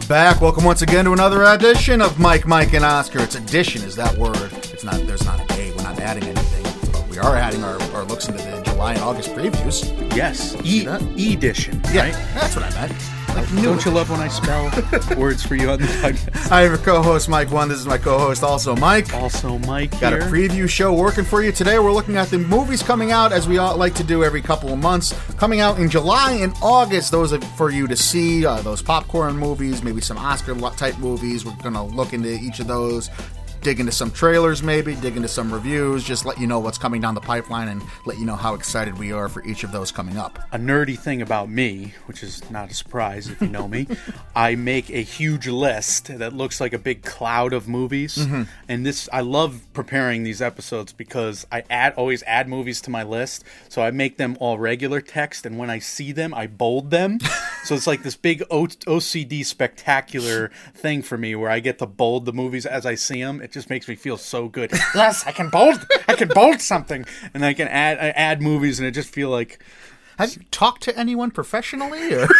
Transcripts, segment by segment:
back. Welcome once again to another edition of Mike, and Oscar. It's edition is that word. It's not. There's not a day. We're not adding anything. But we are adding our looks into the July and August previews. Yes. Edition. Yeah, right? That's what I meant. Don't you love when I spell words for you on the podcast? I have your co-host Mike 1. This is my co-host also Mike. Also Mike Got here. a preview show working for you today. We're looking at the movies coming out as we all like to do every couple of months. Coming out in July and August. Those are for you to see. Those popcorn movies, maybe some Oscar type movies. We're going to look into each of those. Dig into some trailers maybe, dig into some reviews, just let you know what's coming down the pipeline and let you know how excited we are for each of those coming up. A nerdy thing about me, which is not a surprise if you know me, I make a huge list that looks like a big cloud of movies. Mm-hmm. And I love preparing these episodes because I always add movies to my list. So I make them all regular text, and when I see them, I bold them. So it's like this big OCD spectacular thing for me where I get to bold the movies as I see them. It just makes me feel so good. Yes, I can bold something, and I can add movies, and I just feel like. Have you talked to anyone professionally? Or?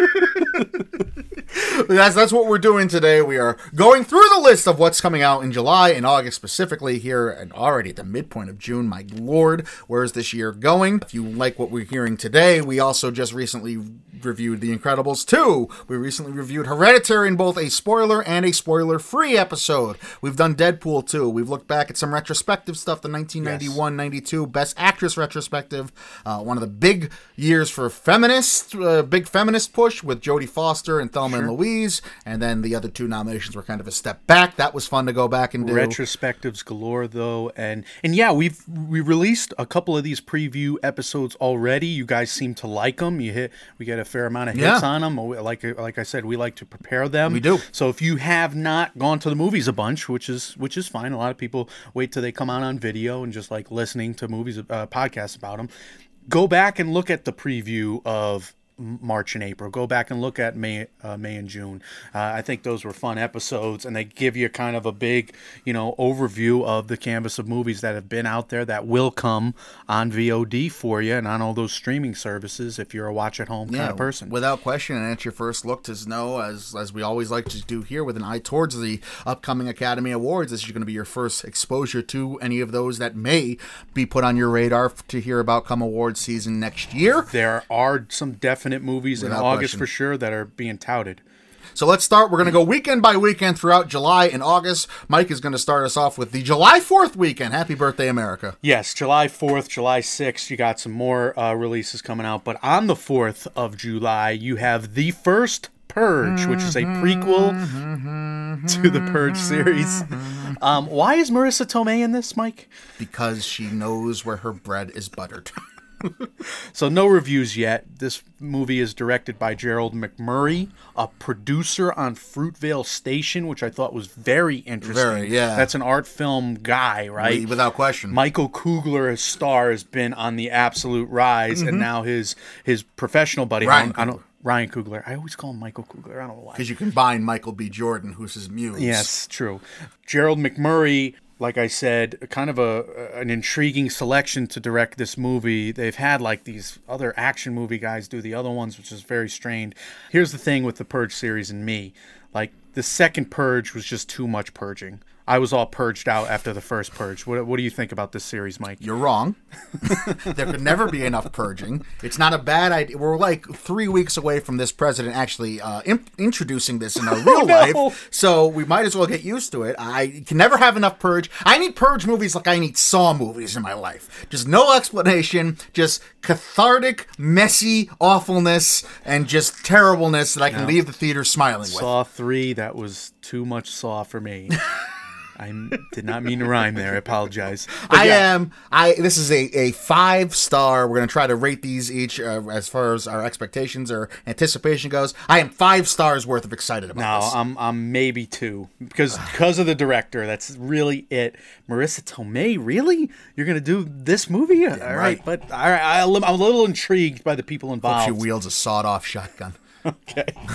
That's what we're doing today. We are going through the list of what's coming out in July and August specifically here, and already at the midpoint of June. My Lord, where's this year going? If you like what we're hearing today, we also just recently reviewed The Incredibles 2. We recently reviewed Hereditary in both a spoiler and a spoiler-free episode. We've done Deadpool 2. We've looked back at some retrospective stuff, the 1991-92 Best Actress retrospective. One of the big years for big feminist push with Jodie Foster and Thelma and Louise, and then the other two nominations were kind of a step back. That was fun to go back and do. Retrospectives galore, though, and yeah, we released a couple of these preview episodes already. You guys seem to like them. We get a fair amount of hits on them. Like I said, we like to prepare them. We do. So if you have not gone to the movies a bunch, which is fine. A lot of people wait till they come out on video and just like listening to movies, podcasts about them. Go back and look at the preview of March and April. Go back and look at May and June. I think those were fun episodes, and they give you kind of a big, overview of the canvas of movies that have been out there that will come on VOD for you and on all those streaming services if you're a watch-at-home kind of person. Without question, and at your first look to know, as we always like to do here with an eye towards the upcoming Academy Awards, this is going to be your first exposure to any of those that may be put on your radar to hear about come award season next year. There are some definite movies in August for sure that are being touted. So let's start. We're going to go weekend by weekend throughout July and August. Mike is going to start us off with the July 4th weekend. Happy birthday, America. Yes, July 4th, July 6th, you got some more releases coming out. But on the 4th of July, you have The First Purge, which is a prequel to the Purge series. Why is Marissa Tomei in this, Mike? Because she knows where her bread is buttered. So no reviews yet. This movie is directed by Gerald McMurray, a producer on Fruitvale Station, which I thought was very interesting. That's an art film guy, right? Without question. Michael Coogler, his star, has been on the absolute rise, and now his professional buddy, Ryan Coogler. I always call him Michael Coogler. I don't know why. Because you combine Michael B. Jordan, who's his muse. Yes, true. Gerald McMurray, like I said, kind of an intriguing selection to direct this movie. They've had like these other action movie guys do the other ones, which is very strange. Here's the thing with the Purge series and me. Like, the second Purge was just too much purging. I was all purged out after the first Purge. What do you think about this series, Mike? You're wrong. There could never be enough purging. It's not a bad idea. We're like 3 weeks away from this president actually introducing this in our real life, so we might as well get used to it. I can never have enough purge. I need purge movies like I need Saw movies in my life. Just no explanation, just cathartic, messy awfulness, and just terribleness that I can leave the theater smiling with. Saw 3, that was too much Saw for me. I did not mean to rhyme there. I apologize. This is a 5-star. We're going to try to rate these each as far as our expectations or anticipation goes. I am 5 stars worth of excited about this. No, I'm maybe 2 because of the director. That's really it. Marissa Tomei, really? You're going to do this movie? Yeah, all right. But I'm a little intrigued by the people involved. Hope she wields a sawed-off shotgun. Okay.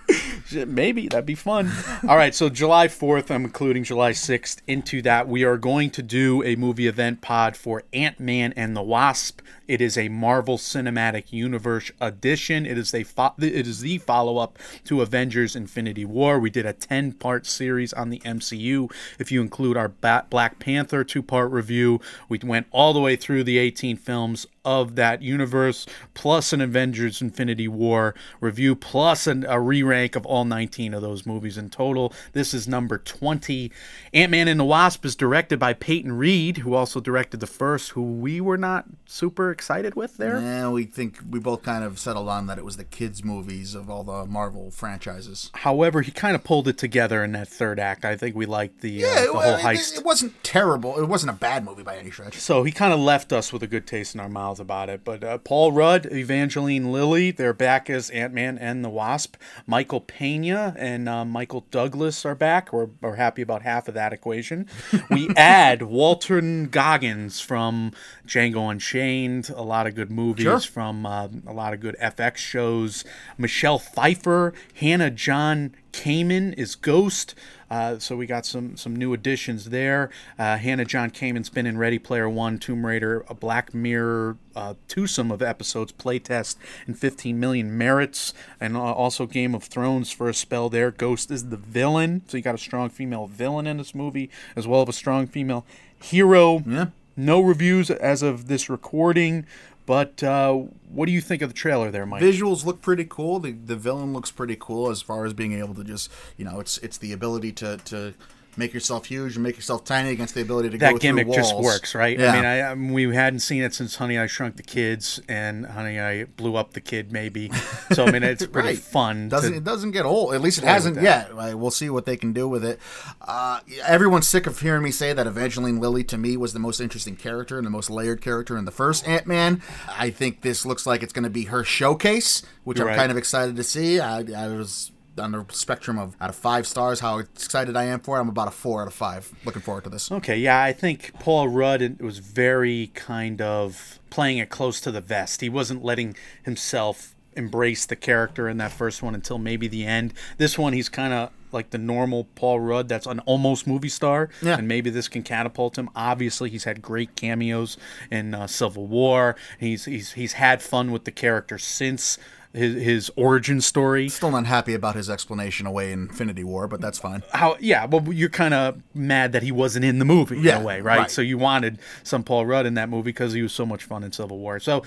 Maybe that'd be fun. All right, so July 4th, I'm including July 6th into that. We are going to do a movie event pod for Ant-Man and the Wasp. It is a Marvel Cinematic Universe edition. It is the follow-up to Avengers Infinity War. We did a 10-part series on the MCU. If you include our Black Panther 2-part review, we went all the way through the 18 films of that universe, plus an Avengers Infinity War review, plus a re-rank of all 19 of those movies in total. This is number 20. Ant-Man and the Wasp is directed by Peyton Reed, who also directed the first, who we were not super excited with there. Yeah, we think we both kind of settled on that it was the kids' movies of all the Marvel franchises. However, he kind of pulled it together in that third act. I think we liked the whole heist. It wasn't terrible. It wasn't a bad movie by any stretch. So he kind of left us with a good taste in our mouths about it. But Paul Rudd, Evangeline Lilly, they're back as Ant-Man and the Wasp. Michael Pena and Michael Douglas are back. We're happy about half of that equation. We add Walton Goggins from Django Unchained, a lot of good movies from a lot of good FX shows. Michelle Pfeiffer, Hannah John Kamen is Ghost. So we got some new additions there. Hannah John Kamen's been in Ready Player One, Tomb Raider, a Black Mirror twosome of episodes, Playtest, and 15 Million Merits, and also Game of Thrones for a spell there. Ghost is the villain, so you got a strong female villain in this movie, as well as a strong female hero. Yeah. No reviews as of this recording. But what do you think of the trailer there, Mike? Visuals look pretty cool. The villain looks pretty cool as far as being able to just, it's the ability to make yourself huge and make yourself tiny against the ability to go through walls. That gimmick just works, right? Yeah. I mean, we hadn't seen it since Honey, I Shrunk the Kids and Honey, I Blew Up the Kid, maybe. So, I mean, it's pretty fun. It doesn't get old. At least it hasn't yet. We'll see what they can do with it. Everyone's sick of hearing me say that Evangeline Lilly, to me, was the most interesting character and the most layered character in the first Ant-Man. I think this looks like it's going to be her showcase, which I'm kind of excited to see. I was on the spectrum of out of 5 stars, how excited I am for it. I'm about a 4 out of 5. Looking forward to this. Okay, yeah, I think Paul Rudd was very kind of playing it close to the vest. He wasn't letting himself embrace the character in that first one until maybe the end. This one, he's kind of like the normal Paul Rudd that's an almost movie star, and maybe this can catapult him. Obviously, he's had great cameos in Civil War. He's had fun with the character since his origin story. Still not happy about his explanation away in Infinity War, but that's fine. Well, you're kind of mad that he wasn't in the movie in a way, right? So you wanted some Paul Rudd in that movie because he was so much fun in Civil War. So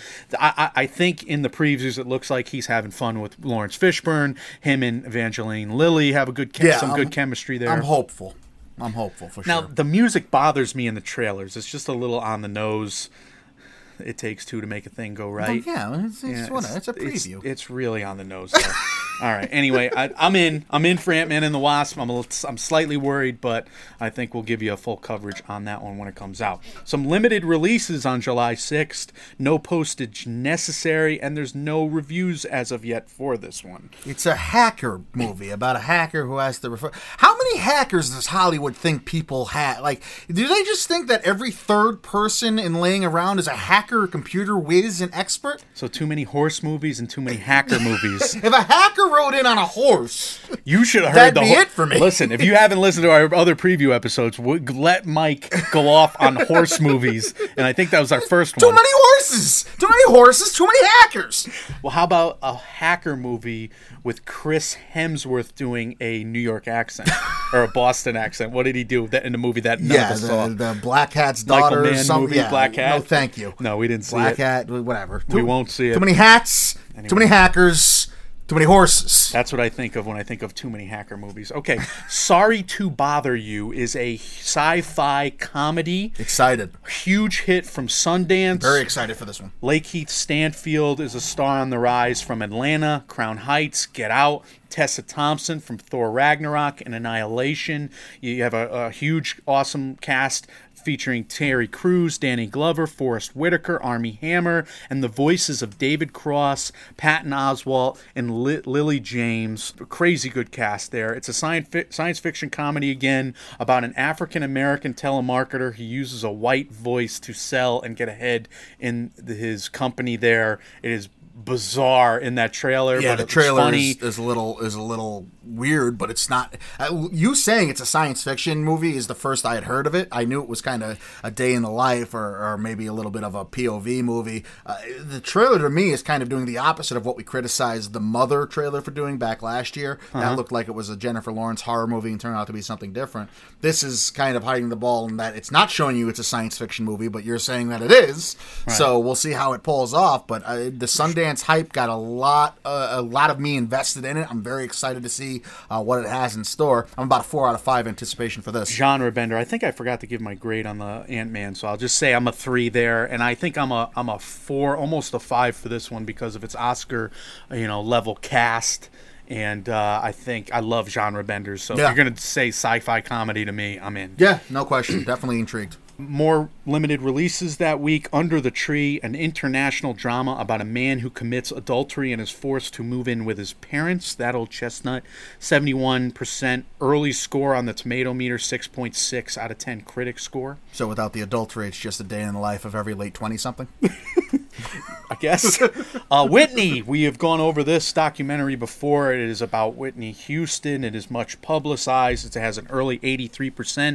I think in the previews it looks like he's having fun with Lawrence Fishburne. Him and Evangeline Lilly have a good good chemistry there. I'm hopeful for sure. Now, the music bothers me in the trailers. It's just a little on the nose. It takes two to make a thing go right. Well, it's a preview. It's really on the nose. So. All right. Anyway, I'm in for Ant-Man and the Wasp. I'm slightly worried, but I think we'll give you a full coverage on that one when it comes out. Some limited releases on July 6th. No postage necessary, and there's no reviews as of yet for this one. It's a hacker movie about a hacker who has to refer. How many hackers does Hollywood think people have? Like, do they just think that every third person in laying around is a hacker, computer whiz, and expert? So too many horse movies and too many hacker movies. If a hacker rode in on a horse, you should have heard that'd be it for me. Listen, if you haven't listened to our other preview episodes, let Mike go off on horse movies, and I think that was our first one. Too many horses, too many hackers. Well, how about a hacker movie with Chris Hemsworth doing a New York accent or a Boston accent? What did he do in the movie that none of us saw? The Black Hat's daughter. Michael Mann movie, Black Hat. No, thank you. No, we didn't see Black it. Hat, whatever. We won't see it. Too many hats. Anyway. Too many hackers. Too many horses. That's what I think of when I think of too many hacker movies. Okay, Sorry to Bother You is a sci-fi comedy. Excited. Huge hit from Sundance. Very excited for this one. Lakeith Stanfield is a star on the rise from Atlanta, Crown Heights, Get Out. Tessa Thompson from Thor Ragnarok and Annihilation. You have a huge, awesome cast featuring Terry Crews, Danny Glover, Forrest Whitaker, Armie Hammer, and the voices of David Cross, Patton Oswalt, and Lily James. Crazy good cast there. It's a science fiction comedy again about an African-American telemarketer who uses a white voice to sell and get ahead in his company there. It is bizarre in that trailer. Yeah, but the it's trailer funny. is a little weird, but it's not. You saying it's a science fiction movie is the first I had heard of it. I knew it was kind of a day in the life, or maybe a little bit of a POV movie. The trailer to me is kind of doing the opposite of what we criticized the Mother trailer for doing back last year. That looked like it was a Jennifer Lawrence horror movie and turned out to be something different. This is kind of hiding the ball in that it's not showing you it's a science fiction movie, but you're saying that it is. Right. So we'll see how it pulls off. But the Sundance hype got a lot of me invested in it. I'm very excited to see what it has in store. I'm about a 4 out of 5 anticipation for this. Genre bender. I think I forgot to give my grade on the Ant-Man, so I'll just say I'm a 3 there, and I think I'm a 4, almost a 5 for this one because of its Oscar, level cast. And I think I love genre benders. So if you're going to say sci-fi comedy to me, I'm in. Yeah, no question. Definitely intrigued. More limited releases that week. Under the Tree, an international drama about a man who commits adultery and is forced to move in with his parents. That old chestnut. 71% early score on the tomato meter, 6.6 out of 10 critic score. So without the adultery, it's just a day in the life of every late 20-something? I guess. Whitney, we have gone over this documentary before. It is about Whitney Houston. It is much publicized. It has an early 83%,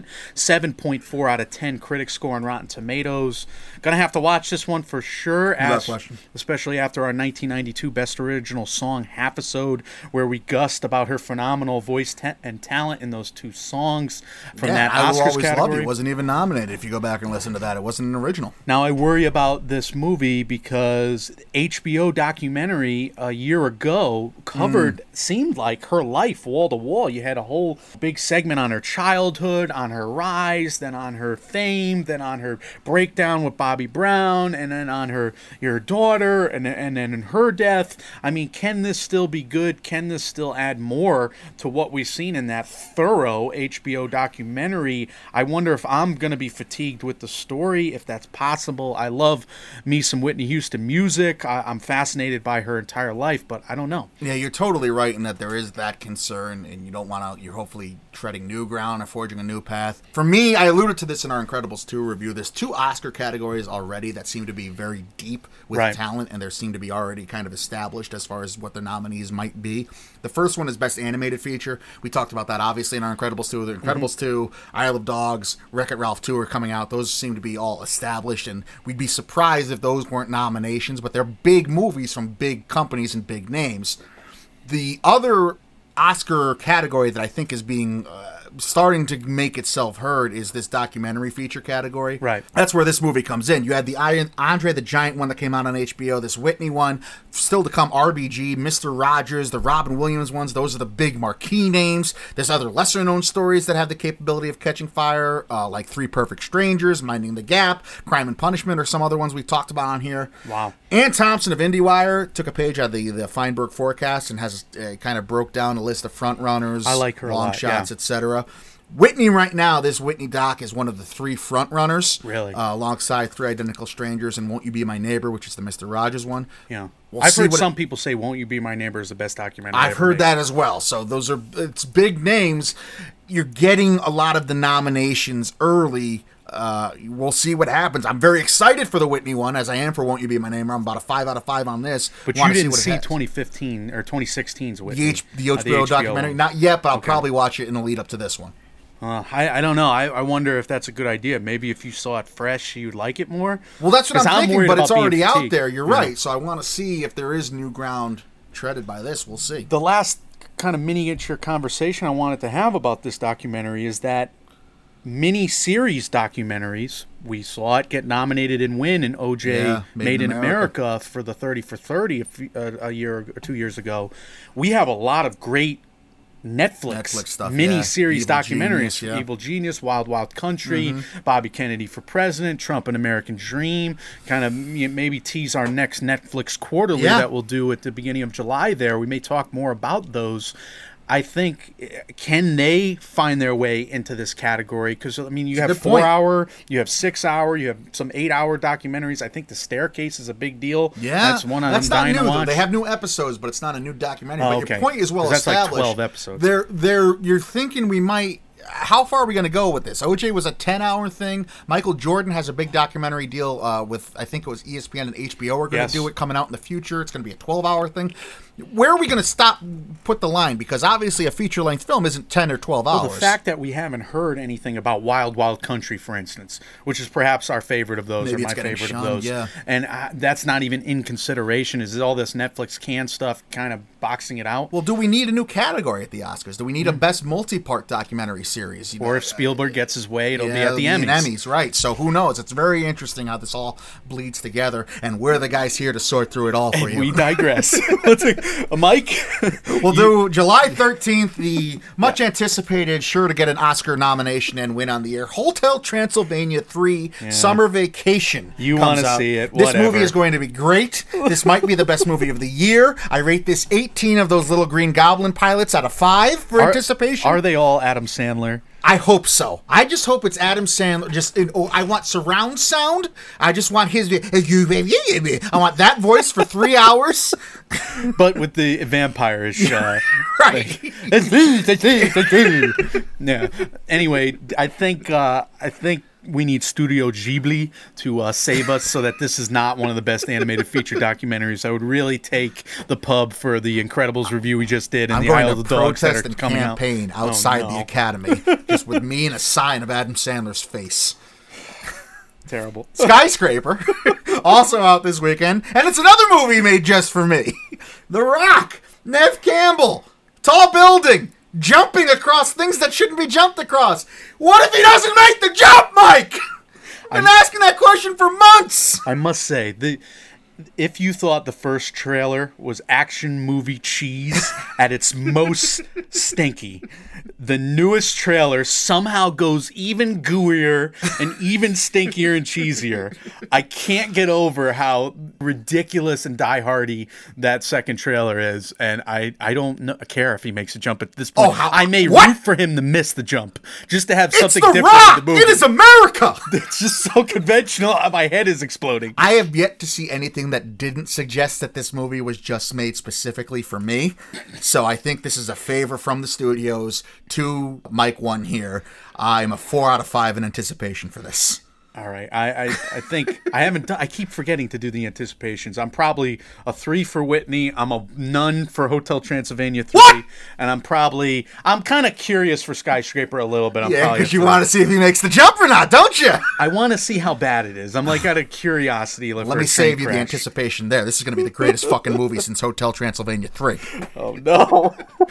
7.4 out of 10 critic score on Rotten Tomatoes. Gonna have to watch this one for sure, especially after our 1992 Best Original Song half-episode, where we gussed about her phenomenal voice and talent in those 2 songs from that Oscars category. It wasn't even nominated. If you go back and listen to that, it wasn't an original. Now I worry about this movie because HBO documentary a year ago covered, seemed like her life wall to wall. You had a whole big segment on her childhood, on her rise, then on her fame, then on her breakdown with Bobby Brown, and then on your daughter, and then her death. I mean, can this still be good? Can this still add more to what we've seen in that thorough HBO documentary? I wonder if I'm going to be fatigued with the story, if that's possible. I love me some Whitney Houston music. I'm fascinated by her entire life, but I don't know. Yeah, you're totally right in that there is that concern, and you don't want to, you're hopefully treading new ground or forging a new path. For me, I alluded to this in our Incredibles 2 review. There's 2 Oscar categories already that seem to be very deep with talent, and there seem to be already kind of established as far as what the nominees might be. The first one is Best Animated Feature. We talked about that obviously in our Incredibles 2. The Incredibles 2, Isle of Dogs, Wreck-It Ralph 2 are coming out. Those seem to be all established, and we'd be surprised if those weren't nominations, but they're big movies from big companies and big names. The other Oscar category that I think is being starting to make itself heard is this documentary feature category. Right. That's where this movie comes in. You had the Andre the Giant one that came out on HBO, this Whitney one, still to come RBG, Mr. Rogers, the Robin Williams ones. Those are the big marquee names. There's other lesser-known stories that have the capability of catching fire, like Three Perfect Strangers, Minding the Gap, Crime and Punishment, or some other ones we've talked about on here. Wow. Ann Thompson of IndieWire took a page out of the Feinberg forecast and has kind of broke down a list of front runners, I like her long a lot, shots, etc. Whitney right now, this Whitney doc is one of the 3 front runners. Really? Alongside Three Identical Strangers and Won't You Be My Neighbor, which is the Mr. Rogers one. Yeah. I've heard some people say Won't You Be My Neighbor is the best documentary I've heard that as well. So it's big names. You're getting a lot of the nominations early. We'll see what happens. I'm very excited for the Whitney one, as I am for Won't You Be My Neighbor. I'm about a 5 out of 5 on this. But you didn't see 2015 or 2016's Whitney. The HBO documentary? Not yet, but I'll probably watch it in the lead up to this one. I don't know. I wonder if that's a good idea. Maybe if you saw it fresh, you'd like it more. Well, that's what I'm thinking, but it's already out there. You're right. So I want to see if there is new ground treaded by this. We'll see. The last kind of miniature conversation I wanted to have about this documentary is that mini-series documentaries, we saw it get nominated and win in OJ Made in America for the 30 for 30 a year or 2 years ago. We have a lot of great Netflix stuff, mini-series documentaries. Genius, Evil Genius, Wild Wild Country, Bobby Kennedy for President, Trump, An American Dream. Kind of maybe tease our next Netflix quarterly that we'll do at the beginning of July there. We may talk more about those. I think, can they find their way into this category? Because, I mean, you have 4 hour, you have 6 hour, you have some 8 hour documentaries. I think The Staircase is a big deal. Yeah. That's one I'm dying to watch. They have new episodes, but it's not a new documentary. But okay. your point is well that's established. Like 12 episodes. You're thinking we might how far are we going to go with this? OJ was a 10-hour thing. Michael Jordan has a big documentary deal with, I think it was ESPN and HBO are going to do it coming out in the future. It's going to be a 12-hour thing. Where are we going to put the line? Because obviously a feature-length film isn't 10 or 12 hours. Well, the fact that we haven't heard anything about Wild Wild Country, for instance, which is perhaps our favorite of those, Maybe or my favorite shunned, of those. yeah. And that's not even in consideration. Is all this Netflix canned stuff kind of boxing it out? Well, do we need a new category at the Oscars? Do we need a best multi-part documentary series? Or if Spielberg gets his way, it'll be at the Emmys. Right. So who knows? It's very interesting how this all bleeds together, and we're the guys here to sort through it all for you. We digress. Mike? We'll do July 13th, the much anticipated, sure to get an Oscar nomination and win on the air, Hotel Transylvania 3 Summer Vacation. You want to see it. This movie is going to be great. This might be the best movie of the year. I rate this 18 of those little Green Goblin pilots out of 5 for anticipation. Are they all Adam Sandler? I hope so. I just hope it's Adam Sandler. I want surround sound. I just want his. I want that voice for 3 hours. But with the vampire-ish. Right. Yeah. Anyway, I think we need Studio Ghibli to save us so that this is not one of the best animated feature documentaries. I would really take the pub for the Incredibles review we just did and the Isle of the Dogs that are coming out. I'm going to protest and campaign outside the Academy, just with me and a sign of Adam Sandler's face. Terrible. Skyscraper, also out this weekend, and it's another movie made just for me. The Rock, Neve Campbell, tall building, jumping across things that shouldn't be jumped across. What if he doesn't make the jump, Mike? I've been asking that question for months. I must say, if you thought the first trailer was action movie cheese at its most stinky, the newest trailer somehow goes even gooier and even stinkier and cheesier. I can't get over how ridiculous and die-hardy that second trailer is, and I don't care if he makes a jump at this point. I may root for him to miss the jump, just to have something different Rock! in the movie. It is America! It's just so conventional. My head is exploding. I have yet to see anything that didn't suggest that this movie was just made specifically for me. So I think this is a favor from the studios to Mike 1 here. I'm a 4 out of 5 in anticipation for this. All right. I think I haven't done, I keep forgetting to do the anticipations. I'm probably a 3 for Whitney. I'm a none for Hotel Transylvania 3. What? And I'm kind of curious for Skyscraper a little bit. Because you want to see if he makes the jump or not, don't you? I want to see how bad it is. I'm like out of curiosity. Let me save you the anticipation there. This is going to be the greatest fucking movie since Hotel Transylvania 3. Oh, no.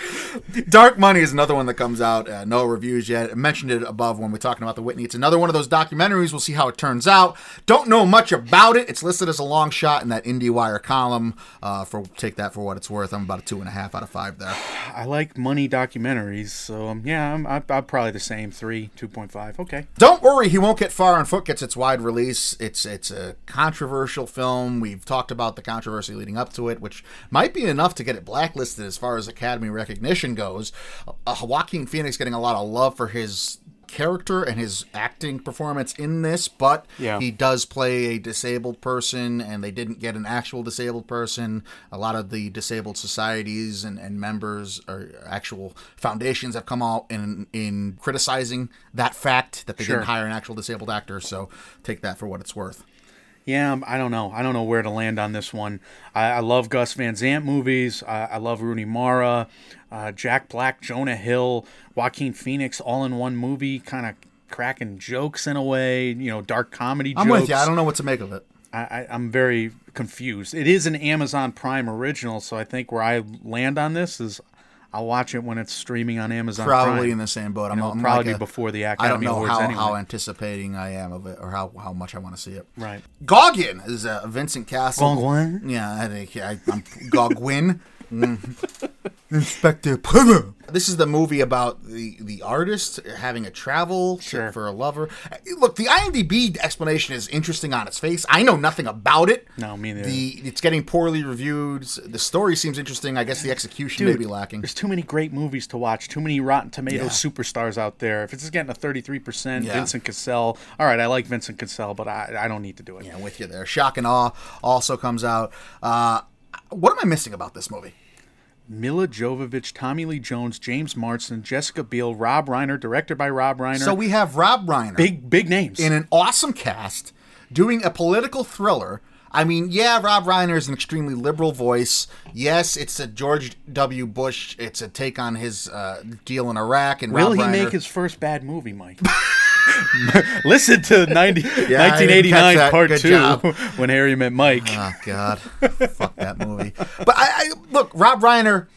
Dark Money is another one that comes out. No reviews yet. I mentioned it above when we're talking about the Whitney. It's another one of those documentaries. We'll see how it turns out. Don't know much about it. It's listed as a long shot in that IndieWire column. Take that for what it's worth. I'm about a 2.5 out of 5 there. I like money documentaries, so I'm probably the same. 2.5. Okay. Don't worry, he won't get far on foot. Gets its wide release. It's a controversial film. We've talked about the controversy leading up to it, which might be enough to get it blacklisted as far as Academy recognition goes. Joaquin Phoenix getting a lot of love for his character and his acting performance in this, but he does play a disabled person, and they didn't get an actual disabled person. A lot of the disabled societies and members or actual foundations have come out in criticizing that fact that they didn't hire an actual disabled actor, so take that for what it's worth. Yeah, I don't know. I don't know where to land on this one. I love Gus Van Sant movies. I love Rooney Mara, Jack Black, Jonah Hill, Joaquin Phoenix, all in one movie, kind of cracking jokes in a way, dark comedy jokes. I'm with you. I don't know what to make of it. I'm very confused. It is an Amazon Prime original, so I think where I land on this is I'll watch it when it's streaming on Amazon Prime. Probably in the same boat. I'm probably before the Academy Awards anyway. I don't know how anticipating I am of it or how much I want to see it. Right. Gauguin is Vincent Cassel. Gauguin? Yeah, I'm Gauguin. Inspector Plummer. This is the movie about the artist having a travel for a lover. Look, the IMDb explanation is interesting on its face. I know nothing about it. No, me neither. It's getting poorly reviewed. The story seems interesting. I guess the execution may be lacking. There's too many great movies to watch. Too many Rotten Tomatoes superstars out there. If it's just getting a 33%, Vincent Cassel. All right, I like Vincent Cassel, but I don't need to do it. Yeah, I'm with you there. Shock and Awe also comes out. What am I missing about this movie? Mila Jovovich, Tommy Lee Jones, James Marsden, Jessica Biel, Rob Reiner, directed by Rob Reiner. So we have Rob Reiner. Big names. In an awesome cast, doing a political thriller. I mean, yeah, Rob Reiner is an extremely liberal voice. Yes, it's a George W. Bush. It's a take on his deal in Iraq. And Will Rob he Reiner, make his first bad movie, Mike? Listen to 1989 that. Part Good 2 job. When Harry Met Mike. Oh, God. Fuck that movie. But I look, Rob Reiner,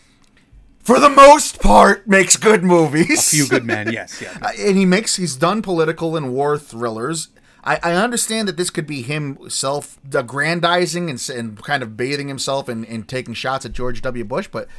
for the most part, makes good movies. A few good men, yes. Yeah. And he's done political and war thrillers. I understand that this could be him self-aggrandizing and kind of bathing himself in taking shots at George W. Bush, but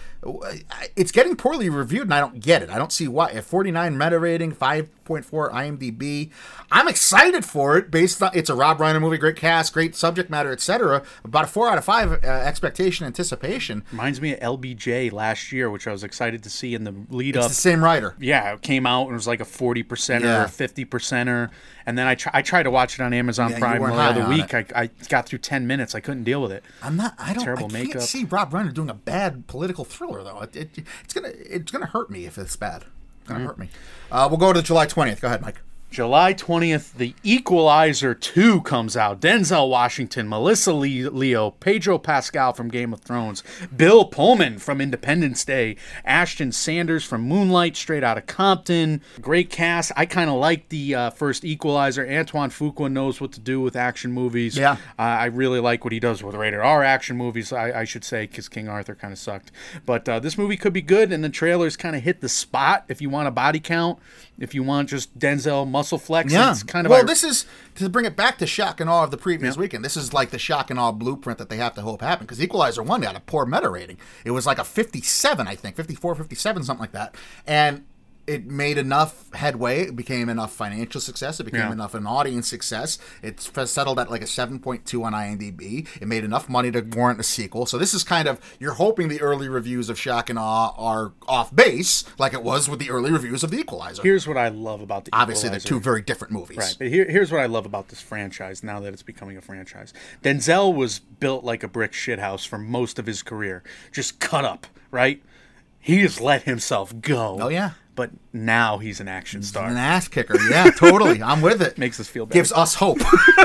it's getting poorly reviewed, and I don't get it. I don't see why. At 49 meta rating, 5.4 IMDb. I'm excited for it. Based on it's a Rob Reiner movie, great cast, great subject matter, etc. About a 4 out of 5 expectation, anticipation. Reminds me of LBJ last year, which I was excited to see in the lead up. It's the same writer. Yeah, it came out and it was like a 40%er or 50%er. And then I tried to watch it on Amazon Prime the other week. I got through 10 minutes. I couldn't deal with it. I Terrible makeup. can't see Rob Reiner doing a bad political thriller though. It's gonna hurt me if it's bad. It's gonna hurt me. We'll go to July 20th. Go ahead, Mike. July 20th, The Equalizer 2 comes out. Denzel Washington, Melissa Leo, Pedro Pascal from Game of Thrones, Bill Pullman from Independence Day, Ashton Sanders from Moonlight, Straight Outta Compton. Great cast. I kind of like the first Equalizer. Antoine Fuqua knows what to do with action movies. Yeah. I really like what he does with rated R action movies, I should say, because King Arthur kind of sucked. But this movie could be good, and the trailers kind of hit the spot if you want a body count. If you want just Denzel muscle flex, it's kind of this is to bring it back to shock and awe of the previous weekend. This is like the shock and awe blueprint that they have to hope happen because Equalizer 1 got a poor meta rating. It was like a 57, I think, 54, 57, something like that, and it made enough headway. It became enough financial success. It became enough an audience success. It's settled at like a 7.2 on IMDb. It made enough money to warrant a sequel. So this is kind of, you're hoping the early reviews of Shock and Awe are off base, like it was with the early reviews of The Equalizer. Here's what I love about The Equalizer. Obviously, they're two very different movies. Right, but here's what I love about this franchise now that it's becoming a franchise. Denzel was built like a brick shithouse for most of his career. Just cut up, right? He just let himself go. Oh, yeah. But now he's an action star. An ass kicker. Yeah, totally. I'm with it. Makes us feel better. Gives us hope.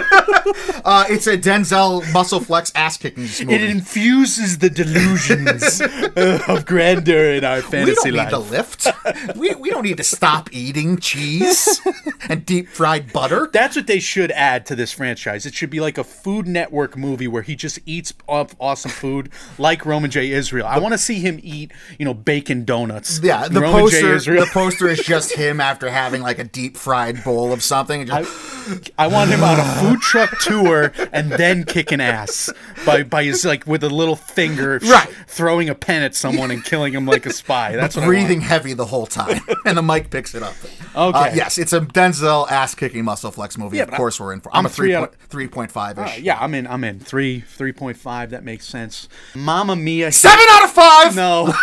It's a Denzel muscle flex ass kicking movie. It infuses the delusions of grandeur in our fantasy life. We don't need to lift. We don't need to stop eating cheese and deep fried butter. That's what they should add to this franchise. It should be like a Food Network movie where he just eats awesome food like Roman J. Israel. I want to see him eat, bacon donuts. Yeah, the Roman J. poster. Israel. The poster is just him after having like a deep fried bowl of something. And I want him on a food truck tour and then kicking ass by his with a little finger, throwing a pen at someone and killing him like a spy. That's what breathing I want. heavy the whole time, and the mic picks it up. Okay, yes, it's a Denzel ass kicking muscle flex movie. Yeah, of course, we're in for. I'm a 3.5 ish. Yeah, I'm in. 3.5. That makes sense. Mamma Mia. 7 out of 5. No.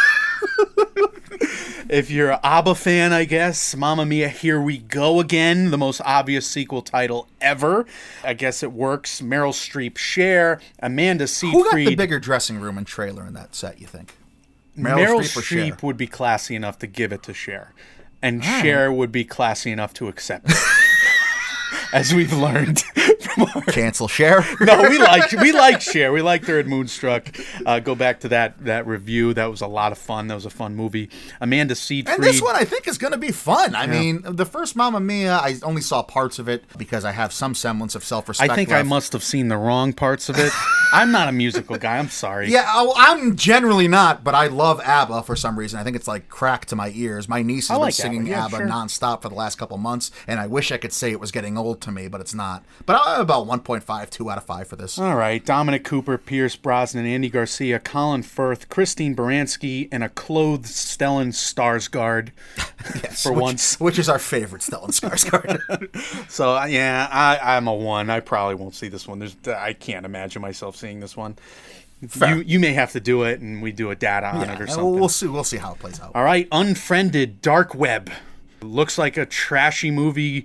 If you're an ABBA fan, I guess, Mamma Mia, Here We Go Again, the most obvious sequel title ever. I guess it works. Meryl Streep, Cher, Amanda Seyfried. Who got the bigger dressing room and trailer in that set, you think? Meryl Streep would be classy enough to give it to Cher. And Cher would be classy enough to accept it. As we've learned. Cancel Cher. No, we liked Cher. We liked her at Moonstruck. Go back to that review. That was a lot of fun. That was a fun movie. Amanda Seyfried. And this one I think is going to be fun. I mean, the first Mamma Mia, I only saw parts of it because I have some semblance of self-respect I think left. I must have seen the wrong parts of it. I'm not a musical guy. I'm sorry. Yeah, I'm generally not, but I love ABBA for some reason. I think it's like crack to my ears. My niece has been singing ABBA nonstop for the last couple months, and I wish I could say it was getting old to me, but it's not. But I'm about 1.5, 2 out of 5 for this. All right. Dominic Cooper, Pierce Brosnan, Andy Garcia, Colin Firth, Christine Baranski, and a clothed Stellan Skarsgård for once. Which is our favorite Stellan Skarsgård. So, yeah, I'm a 1. I probably won't see this one. I can't imagine myself seeing this one. You may have to do it, and we do a data on it or something. We'll see how it plays out. All right. Unfriended, Dark Web. Looks like a trashy movie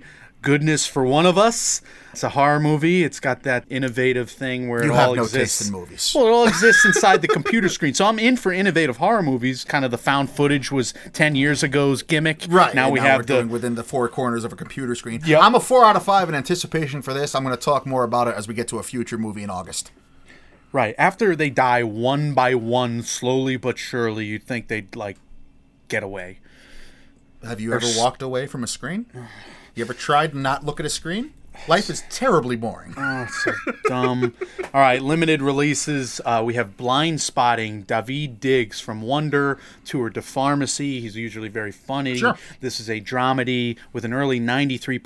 goodness for one of us. It's a horror movie. It's got that innovative thing where You it have all no exists. taste in movies. Well, it all exists inside the computer screen. So I'm in for innovative horror movies. Kind of the found footage was 10 years ago's gimmick. Right. Now and we now have we're doing within the four corners of a computer screen. Yep. I'm a 4 out of 5 in anticipation for this. I'm going to talk more about it as we get to a future movie in August. Right. After they die one by one, slowly but surely, you'd think they'd, like, get away. Have you ever walked away from a screen? You ever tried to not look at a screen? Life is terribly boring. Oh, it's so dumb. All right, limited releases. We have Blind Spotting, Daveed Diggs from Wonder, Tour de Pharmacy. He's usually very funny. Sure. This is a dramedy with an early 93%,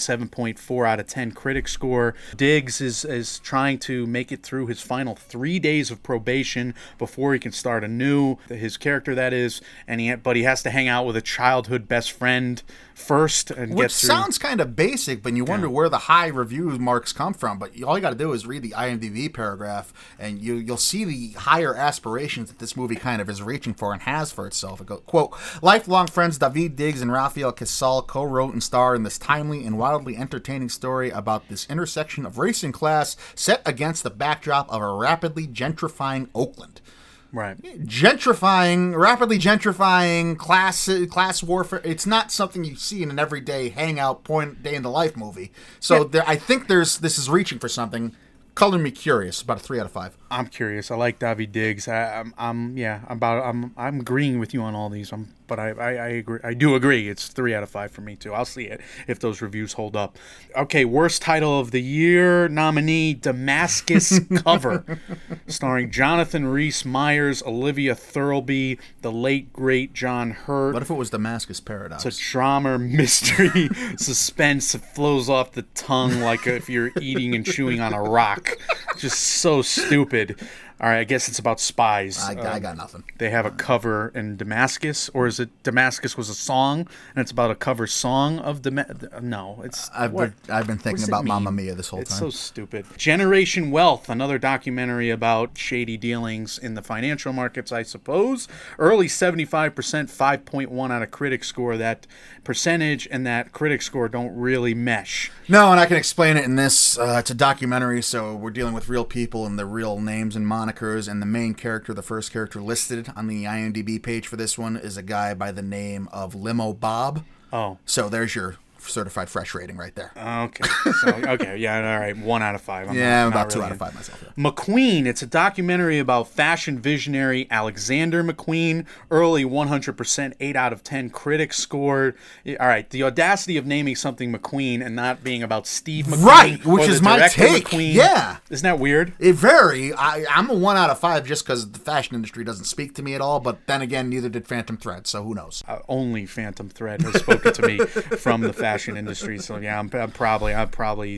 7.4 out of 10 critic score. Diggs is trying to make it through his final 3 days of probation before he can start anew. His character, that is, but he has to hang out with a childhood best friend first and Which get through. sounds kind of basic, but you wonder where the high review marks come from. But all you got to do is read the IMDb paragraph, and you'll see the higher aspirations that this movie kind of is reaching for and has for itself. It goes, quote, lifelong friends Daveed Diggs and Rafael Casal co-wrote and star in this timely and wildly entertaining story about this intersection of race and class set against the backdrop of a rapidly gentrifying Oakland. Right. Rapidly gentrifying, class warfare. It's not something you see in an everyday hangout day in the life movie. So I think this is reaching for something. Color me curious. About a 3 out of 5. I'm curious. I like Daveed Diggs. I'm agreeing with you on all these. But I agree. I do agree. It's 3 out of 5 for me too. I'll see it if those reviews hold up. Okay, worst title of the year nominee: Damascus Cover, starring Jonathan Rhys Meyers, Olivia Thirlby, the late great John Hurt. What if it was Damascus Paradox? It's a drama, mystery, suspense. It flows off the tongue like if you're eating and chewing on a rock. Just so stupid. All right, I guess it's about spies. I got nothing. They have a cover in Damascus, or is it Damascus was a song, and it's about a cover song of No, it's. I've been thinking about Mamma Mia this whole time. It's so stupid. Generation Wealth, another documentary about shady dealings in the financial markets, I suppose. Early 75%, 5.1 out of critic score. That percentage and that critic score don't really mesh. No, and I can explain it in this. It's a documentary, so we're dealing with real people and their real names and monikers, and the main character, the first character listed on the IMDb page for this one, is a guy by the name of Limo Bob. Oh. So there's your certified fresh rating right there. Okay. Yeah, all right. 1 out of 5. I'm about 2 out of 5 myself. Yeah. McQueen. It's a documentary about fashion visionary Alexander McQueen. Early 100%, 8 out of 10 critics scored. All right. The audacity of naming something McQueen and not being about Steve McQueen. Right, which is my take. McQueen. Yeah. Isn't that weird? I'm a 1 out of 5 just because the fashion industry doesn't speak to me at all, but then again, neither did Phantom Thread, so who knows? Only Phantom Thread has spoken to me from the fashion industry, so yeah, I'm probably not going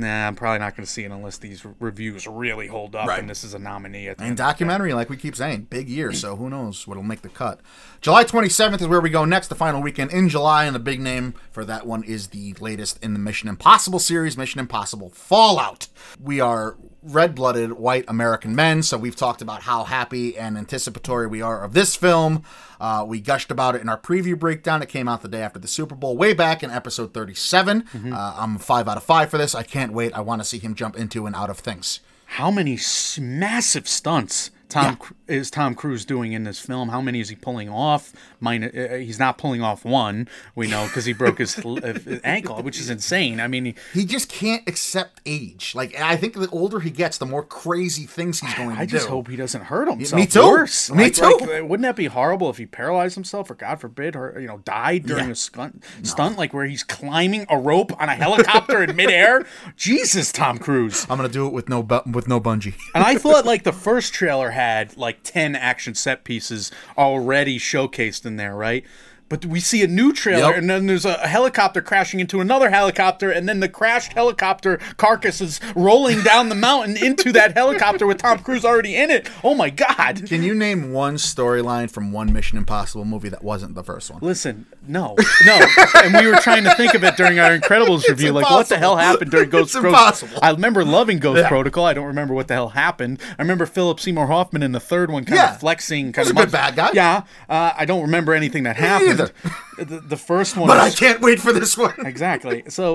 to see it unless these reviews really hold up, right. And this is a nominee. And documentary, like we keep saying, big year, so who knows what'll make the cut. July 27th is where we go next, the final weekend in July, and the big name for that one is the latest in the Mission Impossible series, Mission Impossible Fallout. We are red-blooded white American men, so we've talked about how happy and anticipatory we are of this film. We gushed about it in our preview breakdown. It came out the day after the Super Bowl, way back in episode 37. Mm-hmm. I'm 5 out of 5 for this. I can't wait. I want to see him jump into and out of things. How many massive stunts is Tom Cruise doing in this film? How many is he pulling off? He's not pulling off one, we know, because he broke his ankle, which is insane. I mean, he just can't accept age. Like, I think the older he gets, the more crazy things he's going to do. I just hope he doesn't hurt himself. Me too. Worse. Me too. Wouldn't that be horrible if he paralyzed himself, or God forbid, or died during a stunt, like where he's climbing a rope on a helicopter in midair? Jesus, Tom Cruise. I'm gonna do it with no bungee. And I thought like the first trailer had like 10 action set pieces already showcased in there, right? But we see a new trailer, and then there's a helicopter crashing into another helicopter, and then the crashed helicopter carcass is rolling down the mountain into that helicopter with Tom Cruise already in it. Oh, my God. Can you name one storyline from one Mission Impossible movie that wasn't the first one? Listen, no. And we were trying to think of it during our Incredibles review. Like, what the hell happened during Ghost Protocol? I remember loving Ghost Protocol. I don't remember what the hell happened. I remember Philip Seymour Hoffman in the third one kind of flexing. He's a good bad guy. Yeah. I don't remember anything that happened. Either. The first one, but I can't wait for this one. Exactly. So,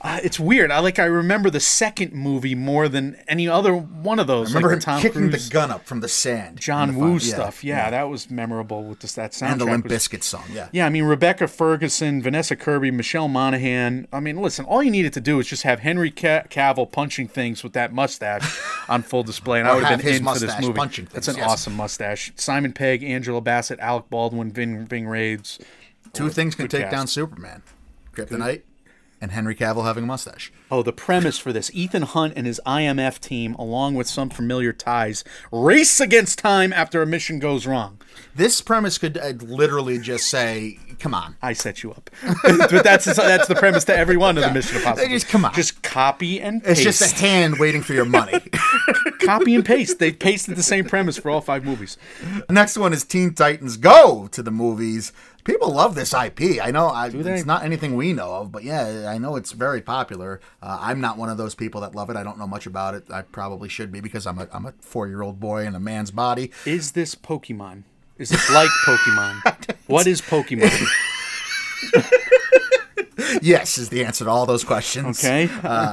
It's weird. I remember the second movie more than any other one of those. I remember like him the Tom kicking Cruise, the gun up from the sand. John Woo stuff. Yeah, that was memorable with that soundtrack. And the Limp Bizkit song, yeah. Yeah, I mean, Rebecca Ferguson, Vanessa Kirby, Michelle Monaghan. I mean, listen, all you needed to do was just have Henry Cavill punching things with that mustache on full display, and I would have been into this movie. That's an awesome mustache. Simon Pegg, Angela Bassett, Alec Baldwin, Ving Rhames. Two things can take down Superman. Kryptonite and Henry Cavill having a mustache. Oh, the premise for this. Ethan Hunt and his IMF team, along with some familiar ties, race against time after a mission goes wrong. This premise could literally just say, come on. I set you up. But that's the premise to every one of the Mission Impossible. Just come on. Just copy and paste. It's just a hand waiting for your money. Copy and paste. They pasted the same premise for all 5 movies. Next one is Teen Titans Go to the movies. People love this IP. I know it's not anything we know of, but yeah, I know it's very popular. I'm not one of those people that love it. I don't know much about it. I probably should be because I'm a 4-year-old boy in a man's body. Is this Pokemon? Is it like Pokemon? What is Pokemon? Yes, is the answer to all those questions. Okay.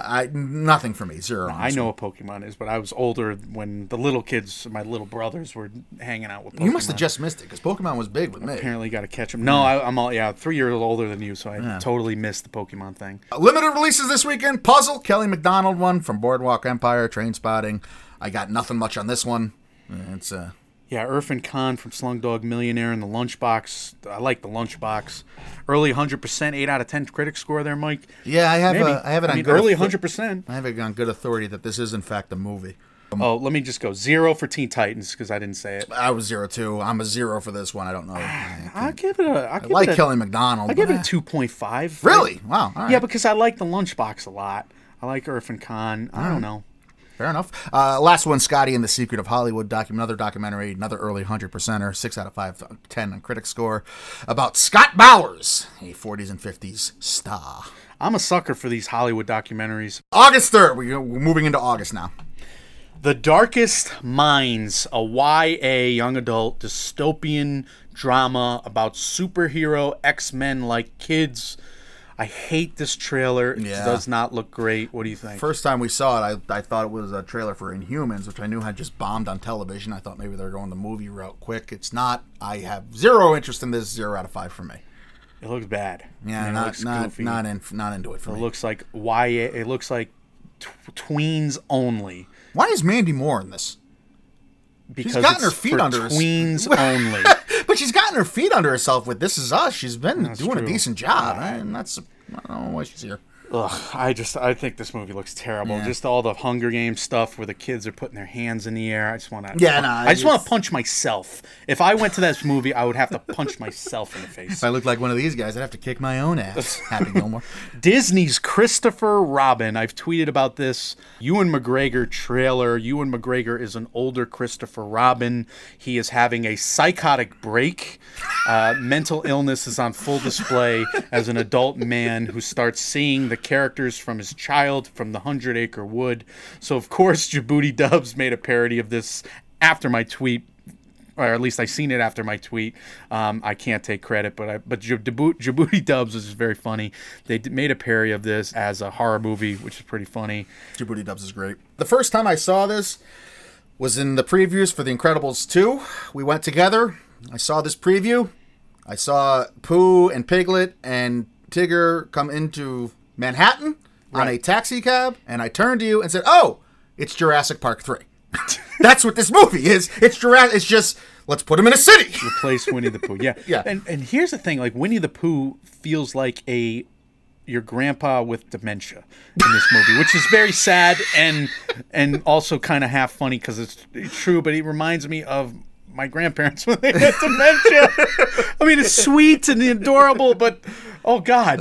Nothing for me. Zero. I know what Pokemon is, but I was older when the little kids, my little brothers, were hanging out with Pokemon. You must have just missed it because Pokemon was big with me. Apparently, got to catch them. No, I'm 3 years older than you, so I totally missed the Pokemon thing. Limited releases this weekend. Puzzle, Kelly MacDonald one from Boardwalk Empire, Trainspotting. I got nothing much on this one. It's Yeah, Irfan Khan from Slumdog Millionaire and The Lunchbox. I like The Lunchbox. Early 100%, 8 out of 10 critic score there, Mike. Yeah, I have it on good early 100%. I have it on good authority that this is in fact a movie. Let me just go 0 for Teen Titans because I didn't say it. I was 0 too. I'm a 0 for this one. I don't know. I'll give it a. I like Kelly MacDonald. I give it a 2.5. Really? Wow. All right. Yeah, because I like The Lunchbox a lot. I like Irfan Khan. I don't know. Fair enough. Last one, Scotty and the Secret of Hollywood, another documentary, another early 100%er, 6 out of 5, 10 on critic score, about Scott Bowers, a 40s and 50s star. I'm a sucker for these Hollywood documentaries. August 3rd. We're moving into August now. The Darkest Minds, a YA young adult dystopian drama about superhero X-Men like kids. I hate this trailer. It does not look great. What do you think? First time we saw it, I thought it was a trailer for Inhumans, which I knew had just bombed on television. I thought maybe they were going the movie route quick. It's not. I have 0 interest in this. 0 out of 5 for me. It looks bad. Yeah, not into it for me. It looks like YA. It looks like tweens only. Why is Mandy Moore in this? Because she's gotten her feet under tweens only. But she's gotten her feet under herself with This Is Us. She's been doing a decent job. And I don't know why she's here. Ugh, I think this movie looks terrible. Yeah. Just all the Hunger Games stuff where the kids are putting their hands in the air. I just want to. I just want to punch myself. If I went to this movie, I would have to punch myself in the face. If I looked like one of these guys, I'd have to kick my own ass. Happy Gilmore. Disney's Christopher Robin. I've tweeted about this. Ewan McGregor trailer. Ewan McGregor is an older Christopher Robin. He is having a psychotic break. Mental illness is on full display as an adult man who starts seeing the characters from his child from the 100 Acre Wood. So, of course, Djibouti Dubs made a parody of this after my tweet, or at least I seen it after my tweet. I can't take credit, but Djibouti Dubs is very funny. They made a parody of this as a horror movie, which is pretty funny. Djibouti Dubs is great. The first time I saw this was in the previews for The Incredibles 2. We went together. I saw this preview. I saw Pooh and Piglet and Tigger come into Manhattan on a taxi cab, and I turned to you and said, "Oh, it's Jurassic Park 3." That's what this movie is. It's Jurassic. It's just, let's put him in a city. Replace Winnie the Pooh. Yeah. Yeah. And here's the thing, like Winnie the Pooh feels like your grandpa with dementia in this movie, which is very sad and also kind of half funny because it's true, but it reminds me of my grandparents when they had dementia. I mean, it's sweet and adorable, but oh God.